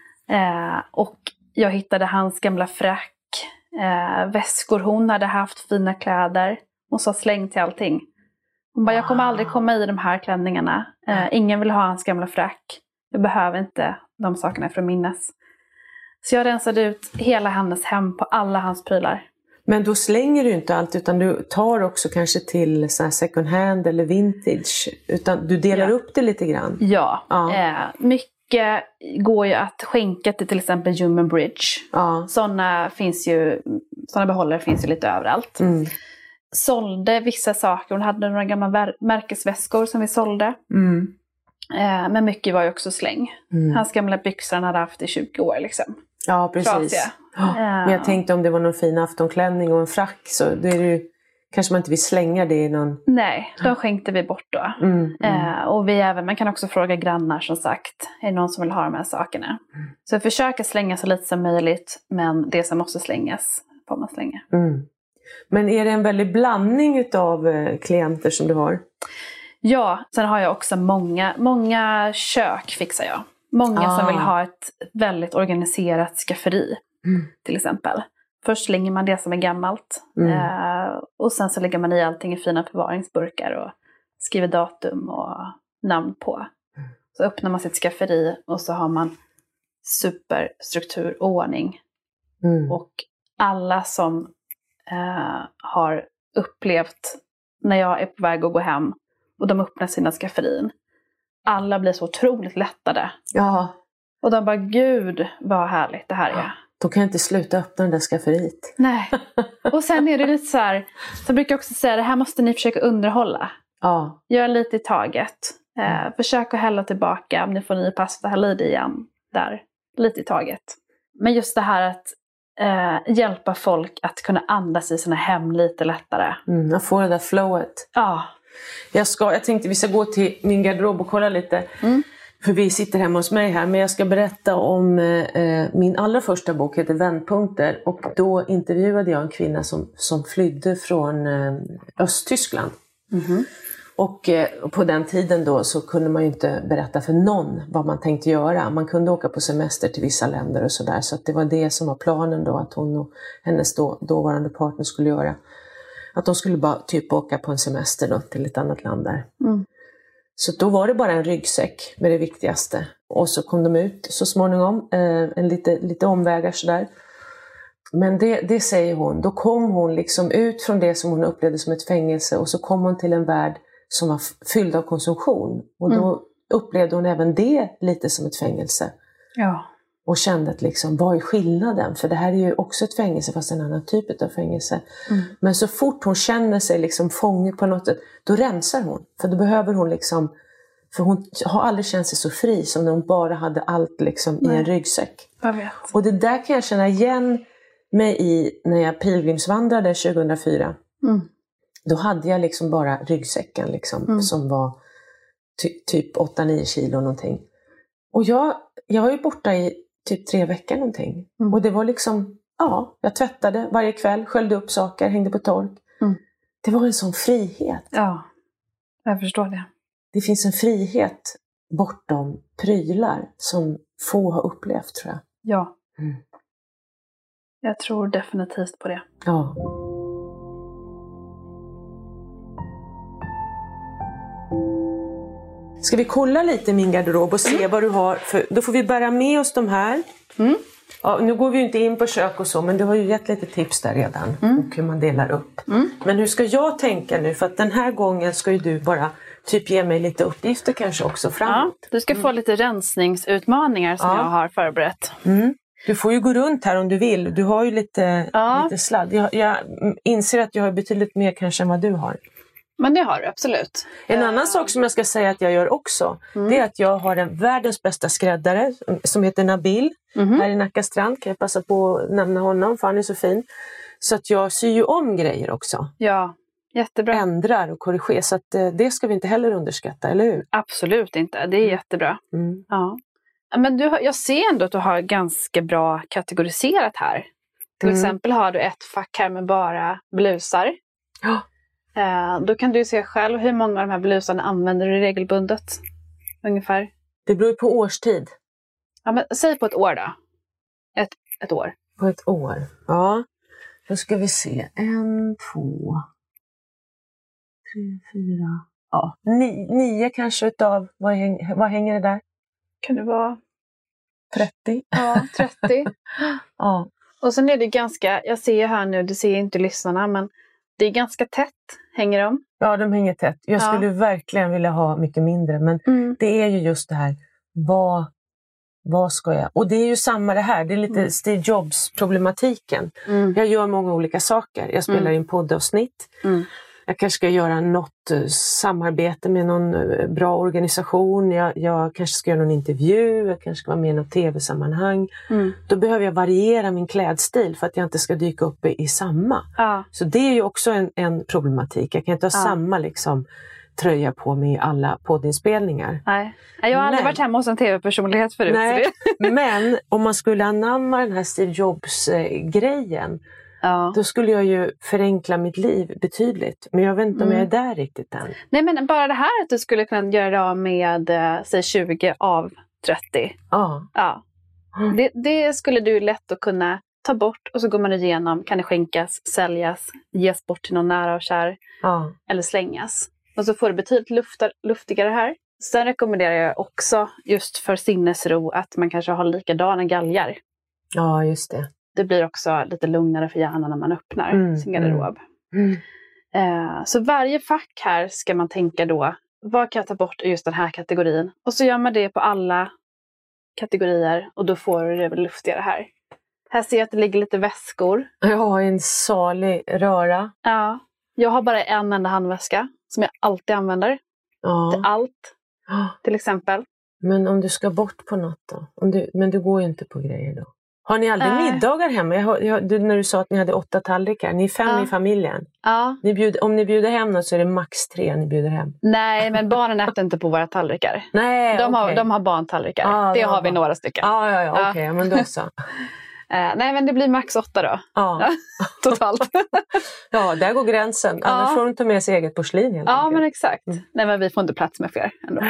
[SPEAKER 5] Och jag hittade hans gamla frack. Väskor hon hade haft, fina kläder. Och så släng till allting. Hon bara, jag kommer aldrig komma i de här klänningarna. Ingen vill ha hans gamla frack. Jag behöver inte de sakerna från minnes. Så jag rensade ut hela hennes hem på alla hans prylar.
[SPEAKER 4] Men då slänger du inte allt utan du tar också kanske till så här second hand eller vintage. Utan du delar upp det lite grann.
[SPEAKER 5] Ja. Mycket går ju att skänka till exempel Human Bridge. Sådana behållare finns ju lite överallt. Sålde vissa saker. Hon hade några gamla märkesväskor som vi sålde. Men mycket var ju också släng. Hans gamla byxor han hade haft i 20 år liksom.
[SPEAKER 4] Ja, precis. Men jag tänkte om det var någon fin aftonklänning och en frack så då är det ju, kanske man inte vill slänga det i någon...
[SPEAKER 5] Nej, de skänkte vi bort då. Och man kan också fråga grannar som sagt. Är det någon som vill ha de här sakerna? Så jag försöker slänga så lite som möjligt. Men det som måste slängas får man slänga.
[SPEAKER 4] Men är det en väldig blandning av klienter som du har?
[SPEAKER 5] Ja, sen har jag också många kök fixar jag. Många som vill ha ett väldigt organiserat skafferi till exempel. Först slänger man det som är gammalt. Och sen så lägger man i allting i fina förvaringsburkar och skriver datum och namn på. Så öppnar man sitt skafferi och så har man superstruktur och ordning. Och alla som har upplevt när jag är på väg att gå hem och de öppnar sina skafferin. Alla blir så otroligt lättade.
[SPEAKER 4] Ja.
[SPEAKER 5] Och de bara, gud vad härligt det här är.
[SPEAKER 4] Då kan jag inte sluta öppna den där skafferiet.
[SPEAKER 5] Nej. Och sen är det lite så här, så brukar jag också säga, det här måste ni försöka underhålla. Gör lite i taget. Försök att hälla tillbaka, om ni får ny pasta, häll i det igen. Där, lite i taget. Men just det här att hjälpa folk att kunna andas i sina hem lite lättare.
[SPEAKER 4] Jag får det där flowet. Jag tänkte vi ska gå till min garderob och kolla lite. För vi sitter hemma hos mig här. Men jag ska berätta om min allra första bok heter Vändpunkter. Och då intervjuade jag en kvinna som flydde från Östtyskland. Och på den tiden då så kunde man ju inte berätta för någon vad man tänkte göra. Man kunde åka på semester till vissa länder och sådär. Så att det var det som var planen då, att hon och hennes dåvarande partner skulle göra. Att de skulle bara typ åka på en semester då, till ett annat land där. Så då var det bara en ryggsäck med det viktigaste. Och så kom de ut så småningom, lite omvägar sådär. Men det säger hon, då kom hon liksom ut från det som hon upplevde som ett fängelse. Och så kom hon till en värld som var fylld av konsumtion. Och då upplevde hon även det lite som ett fängelse.
[SPEAKER 5] Ja.
[SPEAKER 4] Och kände att liksom, vad är skillnaden? För det här är ju också ett fängelse fast en annan typ av fängelse. Men så fort hon känner sig liksom fånge på något sätt, då rensar hon. För då behöver hon liksom, för hon har aldrig känt sig så fri som när hon bara hade allt liksom i en ryggsäck.
[SPEAKER 5] Jag vet.
[SPEAKER 4] Och det där kan jag känna igen mig i när jag pilgrimsvandrade 2004. Då hade jag liksom bara ryggsäcken liksom, som var typ 8-9 kilo någonting. Och jag var ju borta i typ 3 veckor någonting. Och det var liksom, jag tvättade varje kväll, sköljde upp saker, hängde på tork. Det var en sån frihet.
[SPEAKER 5] Ja, jag förstår det.
[SPEAKER 4] Det finns en frihet bortom prylar som få har upplevt, tror jag.
[SPEAKER 5] Ja. Jag tror definitivt på det.
[SPEAKER 4] Ja. Ska vi kolla lite i min garderob och se vad du har? För då får vi bära med oss de här. Ja, nu går vi ju inte in på kök och så, men du har ju gett lite tips där redan. Och hur man delar upp. Men hur ska jag tänka nu? För att den här gången ska ju du bara typ ge mig lite uppgifter kanske också framåt.
[SPEAKER 5] Ja, du ska få lite rensningsutmaningar som jag har förberett.
[SPEAKER 4] Du får ju gå runt här om du vill. Du har ju lite sladd. Jag inser att jag har betydligt mer kanske än vad du har.
[SPEAKER 5] Men det har du, absolut.
[SPEAKER 4] En annan sak som jag ska säga att jag gör också, det är att jag har en världens bästa skräddare som heter Nabil. Här i Nacka strand, kan jag passa på att nämna honom för han är så fin. Så att jag syr ju om grejer också.
[SPEAKER 5] Ja, jättebra.
[SPEAKER 4] Ändrar och korrigerar, så att det ska vi inte heller underskatta, eller hur?
[SPEAKER 5] Absolut inte, det är jättebra. Ja. Men jag ser ändå att du har ganska bra kategoriserat här. Till exempel har du ett fack här med bara blusar.
[SPEAKER 4] Ja.
[SPEAKER 5] Då kan du se själv hur många av de här blusarna använder du regelbundet. Ungefär.
[SPEAKER 4] Det beror på årstid.
[SPEAKER 5] Ja, men säg på ett år då. Ett år.
[SPEAKER 4] På ett år. Ja. Då ska vi se. 1, 2, 3, 4. Ja, 9 kanske utav. Vad hänger det där?
[SPEAKER 5] Kan det vara
[SPEAKER 4] 30?
[SPEAKER 5] Ja, 30.
[SPEAKER 4] Ja.
[SPEAKER 5] Och sen är det ganska, jag ser här nu, det ser inte lyssnarna, men det är ganska tätt, hänger de?
[SPEAKER 4] Ja, de hänger tätt. Jag skulle verkligen vilja ha mycket mindre, men det är ju just det här, vad ska jag? Och det är ju samma det här, det är lite Steve Jobs-problematiken. Jag gör många olika saker. Jag spelar in poddavsnitt. Jag kanske ska göra något samarbete med någon bra organisation. Jag kanske ska göra någon intervju. Jag kanske ska vara med i något tv-sammanhang. Då behöver jag variera min klädstil för att jag inte ska dyka upp i samma. Så det är ju också en problematik. Jag kan inte ha samma liksom tröja på mig i alla poddinspelningar.
[SPEAKER 5] Nej, jag har aldrig varit hemma hos en tv-personlighet förut.
[SPEAKER 4] Nej, men om man skulle anamma den här Steve Jobs-grejen, då skulle jag ju förenkla mitt liv betydligt. Men jag vet inte om jag är där riktigt än.
[SPEAKER 5] Nej, men bara det här att du skulle kunna göra av med säg 20 av 30. Ja. Det skulle du lätt att kunna ta bort. Och så går man igenom, kan det skänkas, säljas, ges bort till någon nära och kär. Eller slängas. Och så får du betydligt luftigare här. Sen rekommenderar jag också just för sinnesro att man kanske har likadana galgar.
[SPEAKER 4] Ja, just det.
[SPEAKER 5] Det blir också lite lugnare för hjärnan när man öppnar sin garderob. Så varje fack här ska man tänka då, vad kan jag ta bort i just den här kategorin? Och så gör man det på alla kategorier och då får du det väl luftigare här. Här ser jag att det ligger lite väskor.
[SPEAKER 4] Jag har en salig röra.
[SPEAKER 5] Ja, jag har bara en enda handväska som jag alltid använder. Till allt, till exempel.
[SPEAKER 4] Men om du ska bort på något då? Men du går ju inte på grejer då. Har ni aldrig middagar hemma? När du sa att ni hade 8 tallrikar. Ni är 5 i familjen.
[SPEAKER 5] Ja.
[SPEAKER 4] Om ni bjuder hem något så är det max 3 ni bjuder hem.
[SPEAKER 5] Nej, men barnen äter inte på våra tallrikar.
[SPEAKER 4] Nej,
[SPEAKER 5] de har barntallrikar. Det har vi några stycken.
[SPEAKER 4] Okej, men då så.
[SPEAKER 5] Nej, men det blir max 8 då. Totalt.
[SPEAKER 4] Ja, där går gränsen. Annars får de ta med sig eget porslin helt enkelt.
[SPEAKER 5] Men exakt. Nej, men vi får inte plats med fler ändå.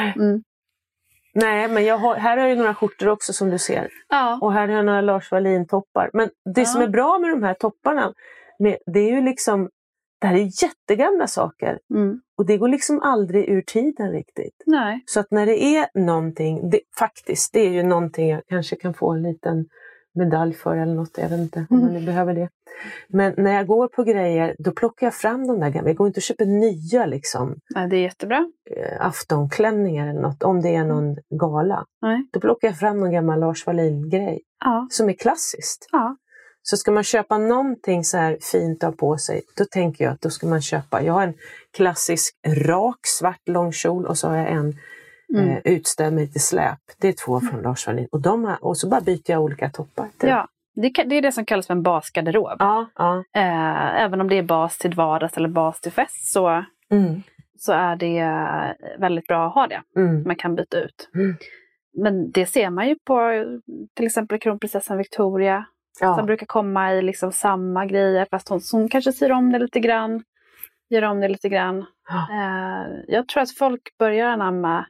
[SPEAKER 4] Nej, men här har jag ju några skjortor också som du ser. Och här har jag några Lars Wallin-toppar. Men det som är bra med de här topparna, det är ju liksom, det här är jättegamla saker. Och det går liksom aldrig ur tiden riktigt.
[SPEAKER 5] Nej.
[SPEAKER 4] Så att när det är någonting, det är ju någonting jag kanske kan få en liten medalj för eller något, jag vet inte om man behöver det. Men när jag går på grejer, då plockar jag fram de där gamla. Jag går inte och köper nya liksom.
[SPEAKER 5] Ja, det är jättebra.
[SPEAKER 4] Aftonklänningar eller något, om det är någon gala.
[SPEAKER 5] Nej.
[SPEAKER 4] Då plockar jag fram någon gammal Lars Wallin-grej som är klassiskt. Så ska man köpa någonting så här fint av på sig, då tänker jag att då ska man köpa. Jag har en klassisk rak svart långkjol och så har jag en utställ med lite släp. Det är 2 från Lars Wallin. Och så bara byter jag olika toppar.
[SPEAKER 5] Det är det som kallas för en basgarderob.
[SPEAKER 4] Ja.
[SPEAKER 5] Även om det är bas till vardags eller bas till fest så är det väldigt bra att ha det. Man kan byta ut. Men det ser man ju på till exempel kronprinsessan Victoria. Som brukar komma i liksom samma grejer. Fast hon kanske syr om det lite grann. Gör om det lite grann. Jag tror att folk börjar anamma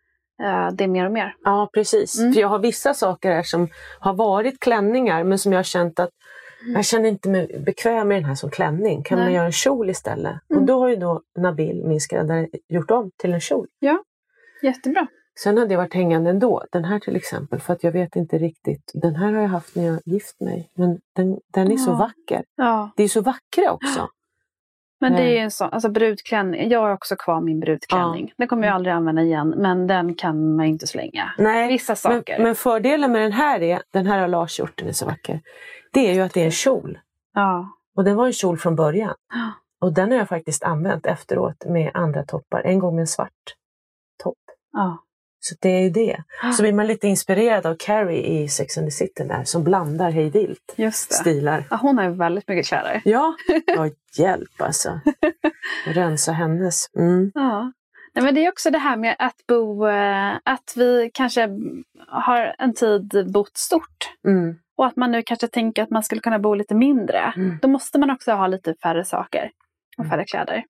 [SPEAKER 5] det mer och mer.
[SPEAKER 4] Ja, precis. För jag har vissa saker här som har varit klänningar. Men som jag har känt att jag känner inte mig bekväm med den här som klänning. Kan man göra en kjol istället? Och då har ju då Nabil, min skräddare, gjort om till en kjol.
[SPEAKER 5] Ja, jättebra.
[SPEAKER 4] Sen hade jag varit hängande ändå. Den här till exempel. För att jag vet inte riktigt. Den här har jag haft när jag gift mig. Men den är så vacker. Ja. Det är så vackra också.
[SPEAKER 5] Men det är en sån, alltså brudklänning. Jag har också kvar min brudklänning. Ja. Den kommer jag aldrig använda igen. Men den kan man inte slänga. Nej, vissa saker.
[SPEAKER 4] Men fördelen med den här har Lars gjort, den är så vacker. Det är ju att det är en kjol. Ja. Och den var en kjol från början. Ja. Och den har jag faktiskt använt efteråt med andra toppar. En gång med en svart topp. Ja. Så det är ju det. Så blir man lite inspirerad av Carrie i Sex and the City där. Som blandar hej vilt. Just det. Stilar.
[SPEAKER 5] Ja, hon har ju väldigt mycket kläder.
[SPEAKER 4] Ja, hjälp alltså. Rensa hennes.
[SPEAKER 5] Ja. Nej, men det är också det här med att att vi kanske har en tid bott stort. Och att man nu kanske tänker att man skulle kunna bo lite mindre. Då måste man också ha lite färre saker. Och färre kläder.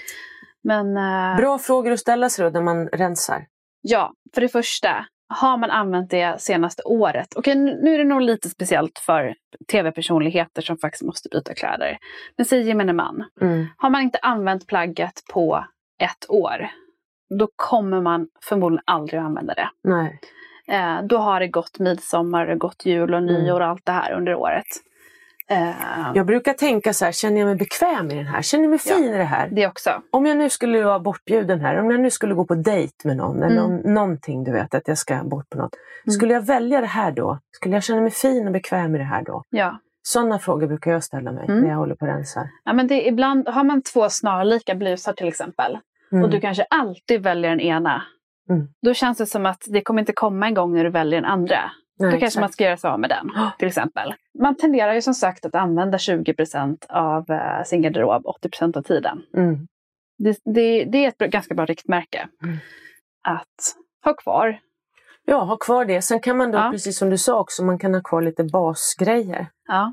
[SPEAKER 5] Men,
[SPEAKER 4] bra frågor att ställa sig då när man rensar.
[SPEAKER 5] Ja, för det första. Har man använt det senaste året? Okej, nu är det nog lite speciellt för tv-personligheter som faktiskt måste byta kläder. Men säg gemene man. Har man inte använt plagget på 1 år, då kommer man förmodligen aldrig att använda det. Nej. Då har det gått midsommar, gått jul och nyår och allt det här under året.
[SPEAKER 4] Jag brukar tänka så här, känner jag mig bekväm i den här? Känner jag mig fin i det här?
[SPEAKER 5] Det också.
[SPEAKER 4] Om jag nu skulle vara bortbjuden här, om jag nu skulle gå på dejt med någon, eller någonting, du vet, att jag ska bort på något. Skulle jag välja det här då? Skulle jag känna mig fin och bekväm i det här då? Ja. Sådana frågor brukar jag ställa mig när jag håller på och rensar.
[SPEAKER 5] Ja, men ibland har man 2 snarlika blusar till exempel. Och du kanske alltid väljer den ena. Då känns det som att det kommer inte komma en gång när du väljer den andra. Nej, då kanske man ska göra så av med den, till exempel. Man tenderar ju som sagt att använda 20% av sin garderob 80% av tiden. Det är ett ganska bra riktmärke. Att ha kvar.
[SPEAKER 4] Ja, ha kvar det. Sen kan man då, precis som du sa också, man kan ha kvar lite basgrejer. Ja.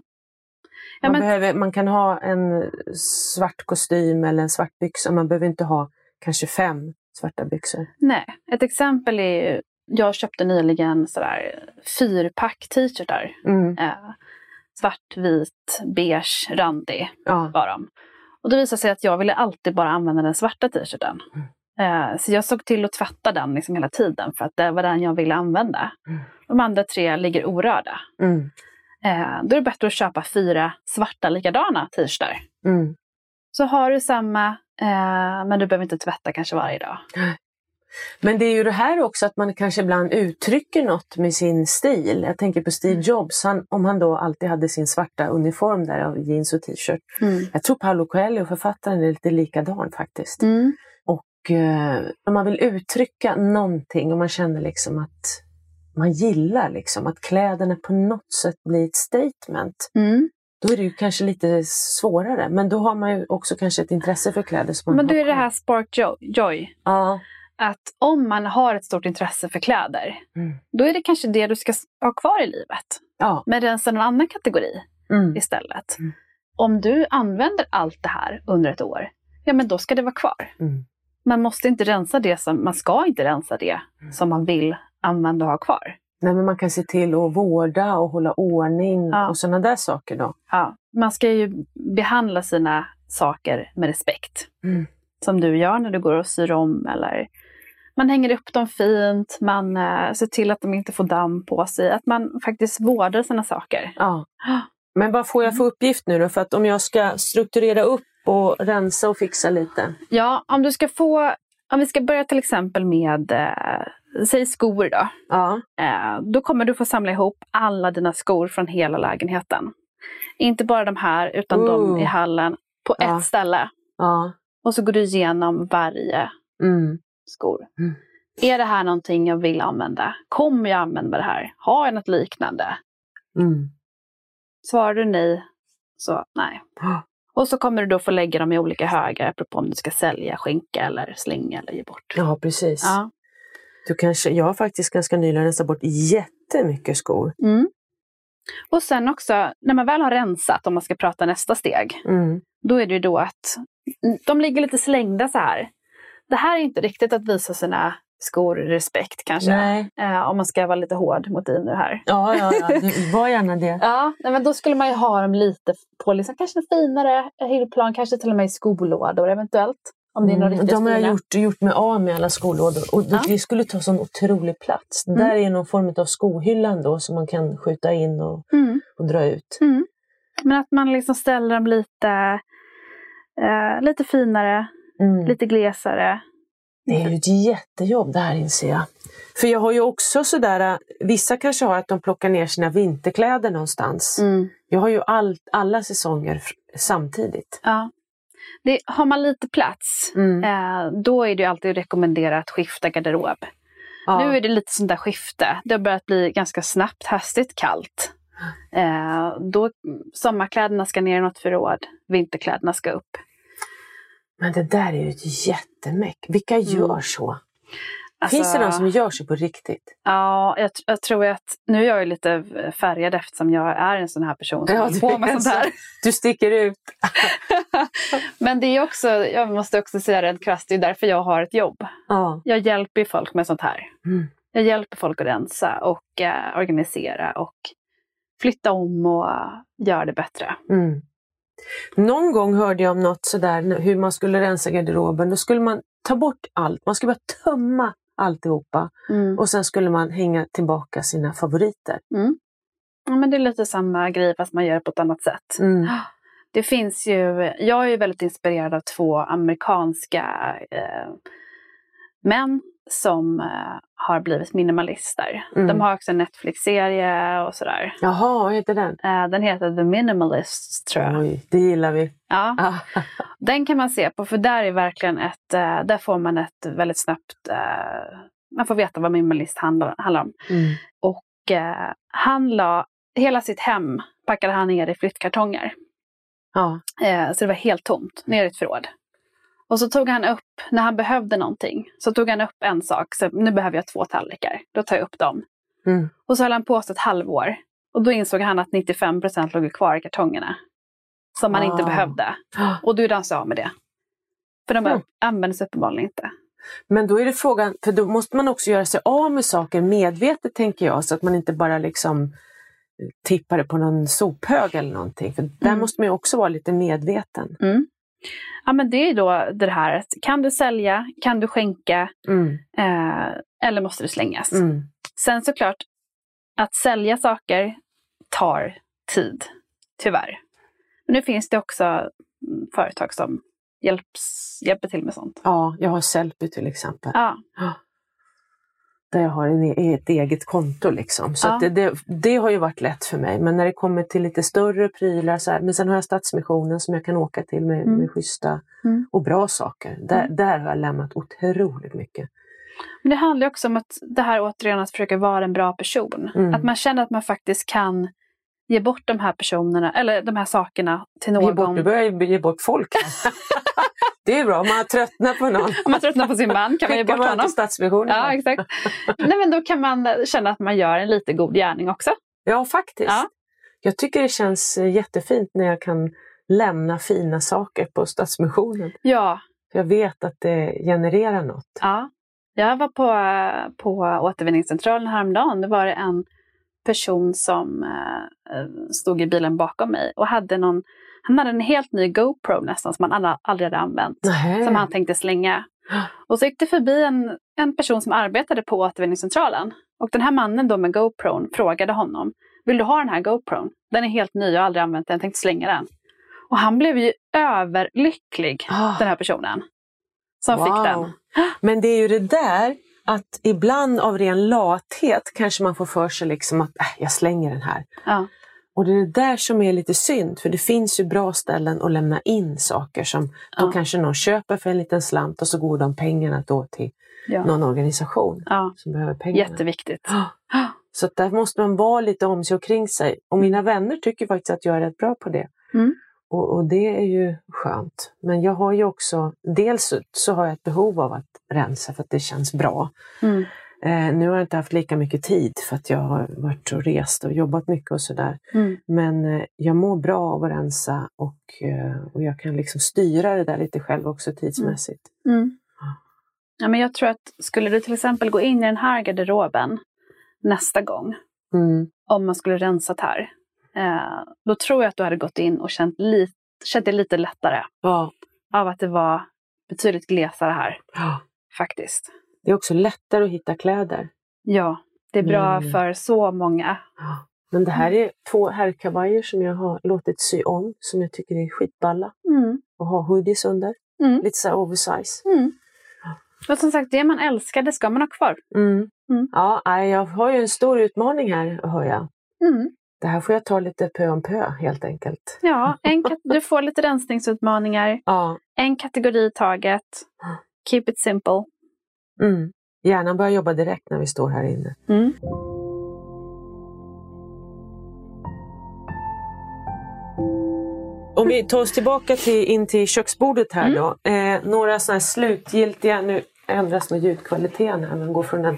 [SPEAKER 4] Man kan ha en svart kostym eller en svart byxa. Man behöver inte ha kanske 5 svarta byxor.
[SPEAKER 5] Nej, ett exempel är ju, jag köpte nyligen sådär 4-pack t-shirtar. Svart, vit, beige, randig var de. Och det visade sig att jag ville alltid bara använda den svarta t-shirten. Så jag såg till att tvätta den liksom hela tiden för att det var den jag ville använda. De andra 3 ligger orörda. Då är det bättre att köpa 4 svarta likadana t-shirtar. Så har du samma, men du behöver inte tvätta kanske varje dag.
[SPEAKER 4] Men det är ju det här också att man kanske ibland uttrycker något med sin stil. Jag tänker på Steve Jobs, om han då alltid hade sin svarta uniform där av jeans och t-shirt. Jag tror Paulo Coelho, författaren, är lite likadan faktiskt. Och om man vill uttrycka någonting och man känner liksom att man gillar liksom att kläderna på något sätt blir ett statement. Då är det ju kanske lite svårare. Men då har man ju också kanske ett intresse för kläder. Som man
[SPEAKER 5] men då är det här spark joy. Ja. Att om man har ett stort intresse för kläder. Då är det kanske det du ska ha kvar i livet. Ja. Men rensa en annan kategori istället. Om du använder allt det här under ett år. Ja, men då ska det vara kvar. Man måste inte rensa det man ska inte rensa det som man vill använda och ha kvar.
[SPEAKER 4] Nej, men man kan se till att vårda och hålla ordning och sådana där saker då.
[SPEAKER 5] Ja, man ska ju behandla sina saker med respekt. Som du gör när du går och syr om. Eller man hänger upp dem fint. Man ser till att de inte får damm på sig. Att man faktiskt vårdar sina saker. Ja.
[SPEAKER 4] Men vad får jag för uppgift nu då? För att om jag ska strukturera upp och rensa och fixa lite.
[SPEAKER 5] Ja, om vi ska börja till exempel med säg skor då. Ja. Då kommer du få samla ihop alla dina skor från hela lägenheten. Inte bara de här utan de i hallen på ett ställe. Ja. Och så går du igenom varje skor. Är det här någonting jag vill använda? Kommer jag använda det här? Har jag något liknande? Svarar du nej, så nej. Och så kommer du då få lägga dem i olika högar, apropå om du ska sälja, skänka eller slänga eller ge bort.
[SPEAKER 4] Ja, precis.
[SPEAKER 5] Ja.
[SPEAKER 4] Jag har faktiskt ganska nyligen rensat bort jättemycket skor.
[SPEAKER 5] Mm. Och sen också, när man väl har rensat, om man ska prata nästa steg, då är det ju då att de ligger lite slängda så här. Det här är inte riktigt att visa sina skor respekt kanske.
[SPEAKER 4] Nej.
[SPEAKER 5] Om man ska vara lite hård mot dig nu här.
[SPEAKER 4] Ja, det var gärna det.
[SPEAKER 5] Ja, men då skulle man ju ha dem lite på liksom, kanske en finare hyllplan, kanske till och med i skolådor eventuellt. Om det är några
[SPEAKER 4] de har jag gjort med av med alla skolådor. Och det skulle ta sån otrolig plats. Där är någon form av skohyllan då som man kan skjuta in och dra ut.
[SPEAKER 5] Mm. Men att man liksom ställer dem lite finare, lite glesare.
[SPEAKER 4] Det är ju ett jättejobb det här, inser jag. För jag har ju också sådär, vissa kanske har att de plockar ner sina vinterkläder någonstans. Jag har ju alla säsonger samtidigt.
[SPEAKER 5] Ja. Har man lite plats, då är det ju alltid rekommenderat att skifta garderob. Ja. Nu är det lite sånt där skifte. Det har börjat bli ganska snabbt, hastigt kallt. Då sommarkläderna ska ner i något förråd, vinterkläderna ska upp.
[SPEAKER 4] Men det där är ju ett jättemäck. Vilka gör så? Alltså, finns det någon som gör så på riktigt?
[SPEAKER 5] Ja, jag tror att nu är jag ju lite färgad eftersom jag är en sån här person som håller på med sånt här.
[SPEAKER 4] Du sticker ut.
[SPEAKER 5] Men det är också, jag måste också säga rent krasst, det är därför jag har ett jobb.
[SPEAKER 4] Ja.
[SPEAKER 5] Jag hjälper folk med sånt här. Jag hjälper folk att rensa och organisera och flytta om och göra det bättre.
[SPEAKER 4] Någon gång hörde jag om något sådär hur man skulle rensa garderoben. Då skulle man ta bort allt. Man skulle bara tömma alltihopa. Och sen skulle man hänga tillbaka sina favoriter.
[SPEAKER 5] Ja, men det är lite samma grej fast man gör det på ett annat sätt. Det finns ju, jag är ju väldigt inspirerad av 2 amerikanska män som har blivit minimalister. De har också en Netflix-serie och sådär.
[SPEAKER 4] Jaha, vad heter den?
[SPEAKER 5] Den heter The Minimalists, tror jag.
[SPEAKER 4] Oj, det gillar vi.
[SPEAKER 5] Ja, den kan man se på, för där är verkligen där får man ett väldigt snabbt, man får veta vad minimalist handlar om. Och han la hela sitt hem, packade han ner i flyttkartonger.
[SPEAKER 4] Ja.
[SPEAKER 5] Så det var helt tomt, ner i ett förråd. Och så tog han upp, när han behövde någonting, så tog han upp en sak. Så nu behöver jag 2 tallrikar. Då tar jag upp dem. Och så höll han på sig ett halvår. Och då insåg han att 95% låg kvar i kartongerna. Som man inte behövde. Och då är han så av med det. För de används uppenbarligen inte.
[SPEAKER 4] Men då är det frågan, för då måste man också göra sig av med saker medvetet, tänker jag. Så att man inte bara liksom tippar det på någon sophög eller någonting. För där måste man ju också vara lite medveten.
[SPEAKER 5] Ja, men det är då det här att kan du sälja, kan du skänka eller måste du slängas. Sen såklart att sälja saker tar tid, tyvärr. Men nu finns det också företag som hjälper till med sånt.
[SPEAKER 4] Ja, jag har Sellpy till exempel.
[SPEAKER 5] Ja.
[SPEAKER 4] Där jag har ett eget konto liksom. Så att det har ju varit lätt för mig. Men när det kommer till lite större prylar så här, men sen har jag Stadsmissionen som jag kan åka till med schyssta och bra saker. Där har jag lämnat otroligt mycket.
[SPEAKER 5] Men det handlar också om att det här återigen att försöka vara en bra person. Att man känner att man faktiskt kan ge bort de här personerna eller de här sakerna till någon.
[SPEAKER 4] Du börjar ge bort folk. Det är bra, om man har tröttnat på någon.
[SPEAKER 5] Om man tröttnar på sin man kan man ge bort honom.
[SPEAKER 4] Till Stadsmissionen.
[SPEAKER 5] Ja, exakt. Nej, men då kan man känna att man gör en lite god gärning också.
[SPEAKER 4] Ja, faktiskt. Ja. Jag tycker det känns jättefint när jag kan lämna fina saker på Stadsmissionen.
[SPEAKER 5] Ja.
[SPEAKER 4] Jag vet att det genererar något.
[SPEAKER 5] Ja. Jag var på återvinningscentralen häromdagen. Det var en person som stod i bilen bakom mig och han hade en helt ny GoPro nästan som han aldrig hade använt. Som han tänkte slänga. Och så gick det förbi en person som arbetade på återvinningscentralen. Och den här mannen då med GoPron frågade honom: vill du ha den här GoPron? Den är helt ny, jag har aldrig använt den, jag tänkte slänga den. Och han blev ju överlycklig, den här personen. Som fick den.
[SPEAKER 4] Men det är ju det där att ibland av ren lathet kanske man får för sig liksom att jag slänger den här. Ja. Och det är det där som är lite synd, för det finns ju bra ställen att lämna in saker som då kanske någon köper för en liten slant och så går de pengarna då till någon organisation som behöver pengarna.
[SPEAKER 5] Jätteviktigt.
[SPEAKER 4] Så att där måste man vara lite om sig och kring sig. Och mina vänner tycker faktiskt att jag är rätt bra på det. Och det är ju skönt. Men jag har ju också, dels så har jag ett behov av att rensa för att det känns bra. Nu har jag inte haft lika mycket tid för att jag har varit och rest och jobbat mycket och sådär. Men jag mår bra av att rensa och jag kan liksom styra det där lite själv också tidsmässigt.
[SPEAKER 5] Ja, men jag tror att skulle du till exempel gå in i den här garderoben nästa gång, om man skulle rensat här, då tror jag att du hade gått in och känt det lite lättare av att det var betydligt glesare här. Faktiskt.
[SPEAKER 4] Det är också lättare att hitta kläder.
[SPEAKER 5] Ja, det är bra för så många.
[SPEAKER 4] Men det här är 2 herrkavajer som jag har låtit sy om, som jag tycker är skitballa. Och ha hoodies under. Lite så här oversize.
[SPEAKER 5] Och som sagt, det man älskar, det ska man ha kvar.
[SPEAKER 4] Ja, jag har ju en stor utmaning här, hör jag. Det här får jag ta lite pö om pö, helt enkelt.
[SPEAKER 5] Ja, du får lite rensningsutmaningar. En kategori i taget. Keep it simple.
[SPEAKER 4] Gärna börja jobba direkt när vi står här inne. Om vi tar oss tillbaka in till köksbordet här då. Några sådana här slutgiltiga, nu ändras nog ljudkvaliteten här, men går från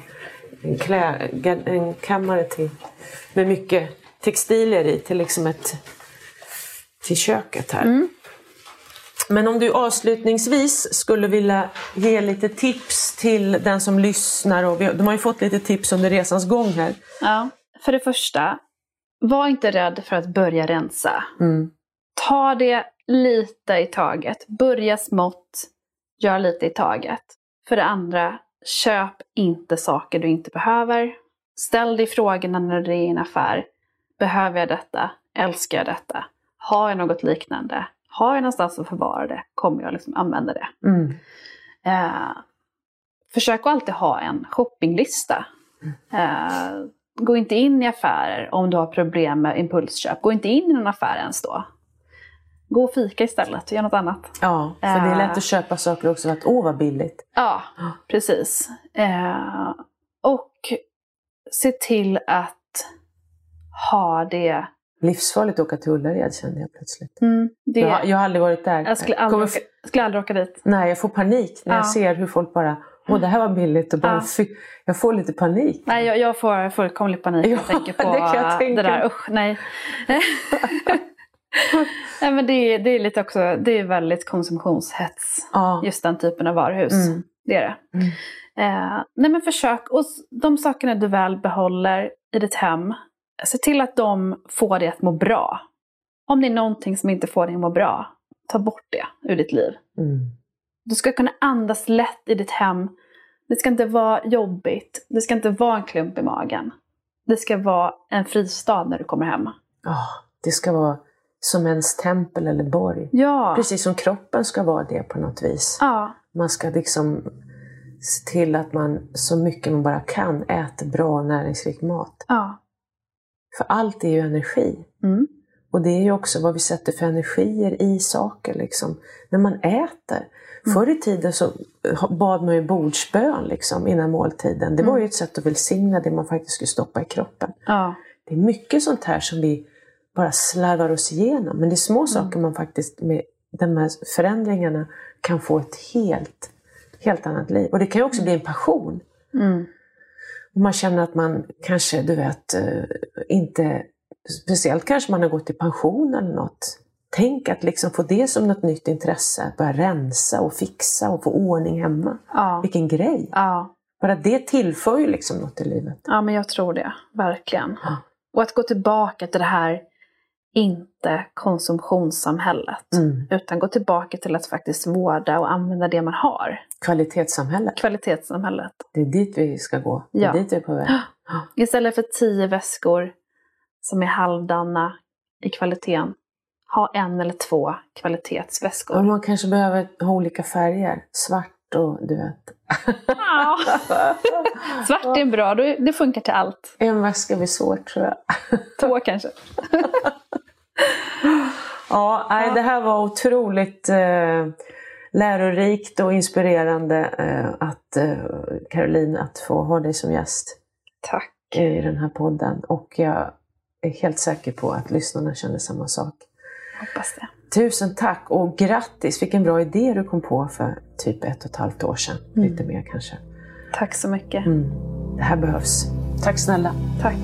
[SPEAKER 4] en kammare med mycket textilier i till liksom till köket här. Men om du avslutningsvis skulle vilja ge lite tips till den som lyssnar, och de har ju fått lite tips under resans gång här.
[SPEAKER 5] Ja, för det första, var inte rädd för att börja rensa. Ta det lite i taget. Börja smått, gör lite i taget. För det andra, köp inte saker du inte behöver. Ställ dig frågorna när du är i en affär. Behöver jag detta? Älskar jag detta? Har jag något liknande? Har jag någonstans att förvara det? Kommer jag liksom använda det? Försök att alltid ha en shoppinglista. Gå inte in i affärer om du har problem med impulsköp. Gå inte in i en affär ens då. Gå och fika istället, gör något annat.
[SPEAKER 4] Ja, för det är lätt att köpa saker också för att vad billigt.
[SPEAKER 5] Ja, precis. Och se till att ha det.
[SPEAKER 4] Livsfarligt att åka till Ullared, kände jag plötsligt. Jag har aldrig varit där.
[SPEAKER 5] Jag skulle aldrig åka dit.
[SPEAKER 4] Nej, jag får panik när jag ser hur folk bara, det här var billigt. Och bara jag får lite panik.
[SPEAKER 5] Nej, jag får fullkomlig panik. Jag tänker på det där. Usch, nej. Nej, men det är lite också, det är väldigt konsumtionshets. Just den typen av varuhus. Det är det. Nej, men försök, och de sakerna du väl behåller i ditt hem, se till att de får dig att må bra. Om det är någonting som inte får dig att må bra, ta bort det ur ditt liv. Du ska kunna andas lätt i ditt hem. Det ska inte vara jobbigt. Det ska inte vara en klump i magen. Det ska vara en fristad när du kommer hem.
[SPEAKER 4] Det ska vara som ens tempel eller borg.
[SPEAKER 5] Ja.
[SPEAKER 4] Precis som kroppen ska vara det på något vis. Man ska liksom se till att man så mycket man bara kan äta bra näringsrik mat. För allt är ju energi. Och det är ju också vad vi sätter för energier i saker liksom. När man äter. Förr i tiden så bad man ju bordsbön liksom innan måltiden. Det var ju ett sätt att välsigna det man faktiskt skulle stoppa i kroppen. Det är mycket sånt här som vi bara slarvar oss igenom. Men det är små saker man faktiskt med de här förändringarna kan få ett helt annat liv. Och det kan ju också bli en passion. Och man känner att man kanske, du vet, inte, speciellt kanske man har gått i pension eller något. Tänk att liksom få det som något nytt intresse. Att börja rensa och fixa och få ordning hemma. Vilken grej. Bara det tillför ju liksom något i livet.
[SPEAKER 5] Ja, men jag tror det. Verkligen. Och att gå tillbaka till det här, inte konsumtionssamhället. Utan gå tillbaka till att faktiskt vårda och använda det man har.
[SPEAKER 4] Kvalitetssamhället. Det är dit vi ska gå. Det är dit vi är på väg.
[SPEAKER 5] Istället för 10 väskor som är halvdana i kvaliteten, ha 1 eller 2 kvalitetsväskor.
[SPEAKER 4] Och man kanske behöver ha olika färger. Svart och du vet.
[SPEAKER 5] Svart är bra, det funkar till allt.
[SPEAKER 4] 1 väska blir svårt, tror jag.
[SPEAKER 5] 2 kanske.
[SPEAKER 4] Det här var otroligt lärorikt och inspirerande att Caroline, att få ha dig som gäst.
[SPEAKER 5] Tack.
[SPEAKER 4] i den här podden. Och jag är helt säker på att lyssnarna känner samma sak.
[SPEAKER 5] Hoppas det.
[SPEAKER 4] Tusen tack och grattis. Vilken bra idé du kom på för typ 1,5 år sedan. Lite mer kanske.
[SPEAKER 5] Tack så mycket.
[SPEAKER 4] Det här behövs. Tack snälla.
[SPEAKER 5] Tack.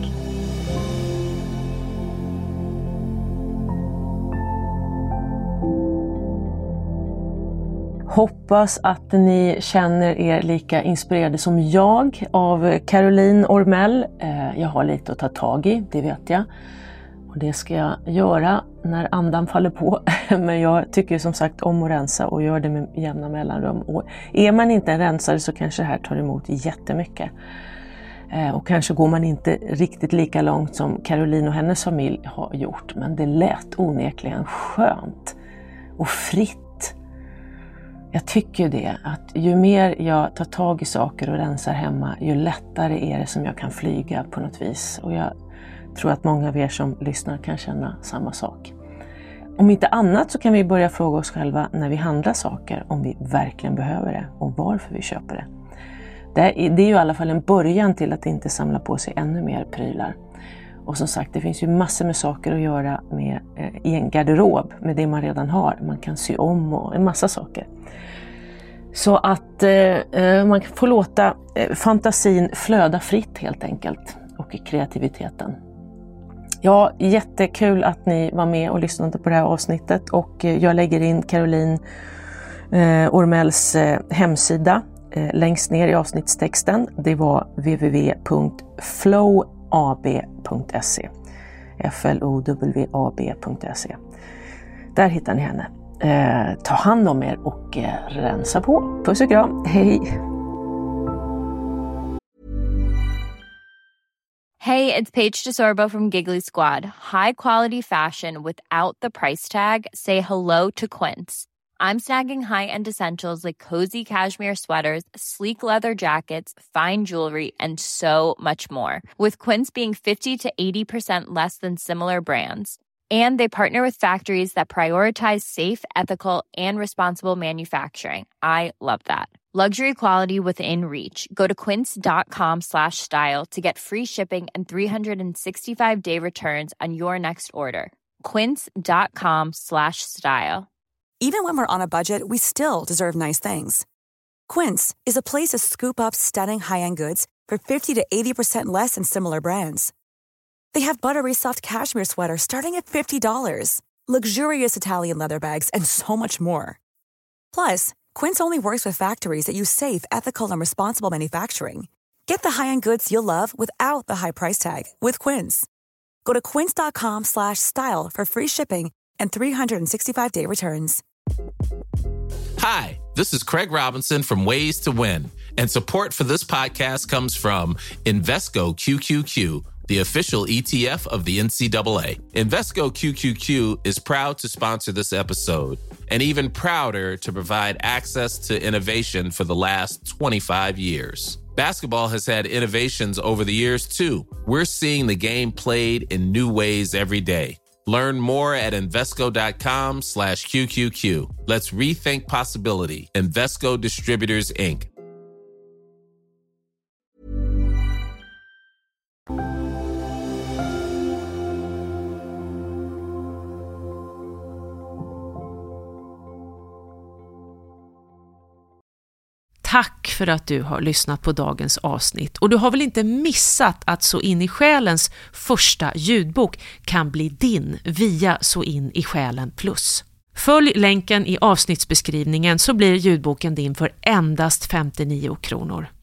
[SPEAKER 4] Hoppas att ni känner er lika inspirerade som jag av Caroline Ormell. Jag har lite att ta tag i, det vet jag. Och det ska jag göra när andan faller på. Men jag tycker som sagt om att rensa och gör det med jämna mellanrum. Och är man inte en rensare så kanske det här tar emot jättemycket. Och kanske går man inte riktigt lika långt som Caroline och hennes familj har gjort. Men det lät onekligen skönt och fritt. Jag tycker det, att ju mer jag tar tag i saker och rensar hemma, ju lättare är det som jag kan flyga på något vis. Och jag tror att många av er som lyssnar kan känna samma sak. Om inte annat så kan vi börja fråga oss själva när vi handlar saker om vi verkligen behöver det och varför vi köper det. Det är ju i alla fall en början till att inte samla på sig ännu mer prylar. Och som sagt, det finns ju massor med saker att göra med, i en garderob med det man redan har. Man kan sy om och en massa saker. Så att man får låta fantasin flöda fritt helt enkelt och kreativiteten. Ja, jättekul att ni var med och lyssnade på det här avsnittet och jag lägger in Caroline Ormells hemsida längst ner i avsnittstexten. Det var www.flowab.se flowab.se. Där hittar ni henne. Ta hand om er och rensa på. Puss och kram. Hej!
[SPEAKER 3] Hey, it's Paige DeSorbo from Giggly Squad. High quality fashion without the price tag. Say hello to Quince. I'm snagging high-end essentials like cozy cashmere sweaters, sleek leather jackets, fine jewelry, and so much more. With Quince being 50 to 80% less than similar brands. And they partner with factories that prioritize safe, ethical, and responsible manufacturing. I love that. Luxury quality within reach. Go to quince.com/style to get free shipping and 365-day returns on your next order. Quince.com/style.
[SPEAKER 10] Even when we're on a budget, we still deserve nice things. Quince is a place to scoop up stunning high-end goods for 50 to 80% less than similar brands. They have buttery soft cashmere sweaters starting at $50, luxurious Italian leather bags, and so much more. Plus, Quince only works with factories that use safe, ethical, and responsible manufacturing. Get the high-end goods you'll love without the high price tag with Quince. Go to quince.com/style for free shipping and 365-day returns.
[SPEAKER 11] Hi, this is Craig Robinson from Ways to Win, and support for this podcast comes from Invesco QQQ, the official ETF of the NCAA. Invesco QQQ is proud to sponsor this episode and even prouder to provide access to innovation for the last 25 years. Basketball has had innovations over the years, too. We're seeing the game played in new ways every day. Learn more at Invesco.com/QQQ. Let's rethink possibility. Invesco Distributors, Inc.
[SPEAKER 12] Tack för att du har lyssnat på dagens avsnitt. Och du har väl inte missat att Så in i själens första ljudbok kan bli din via Så in i själen plus. Följ länken i avsnittsbeskrivningen så blir ljudboken din för endast 59 kronor.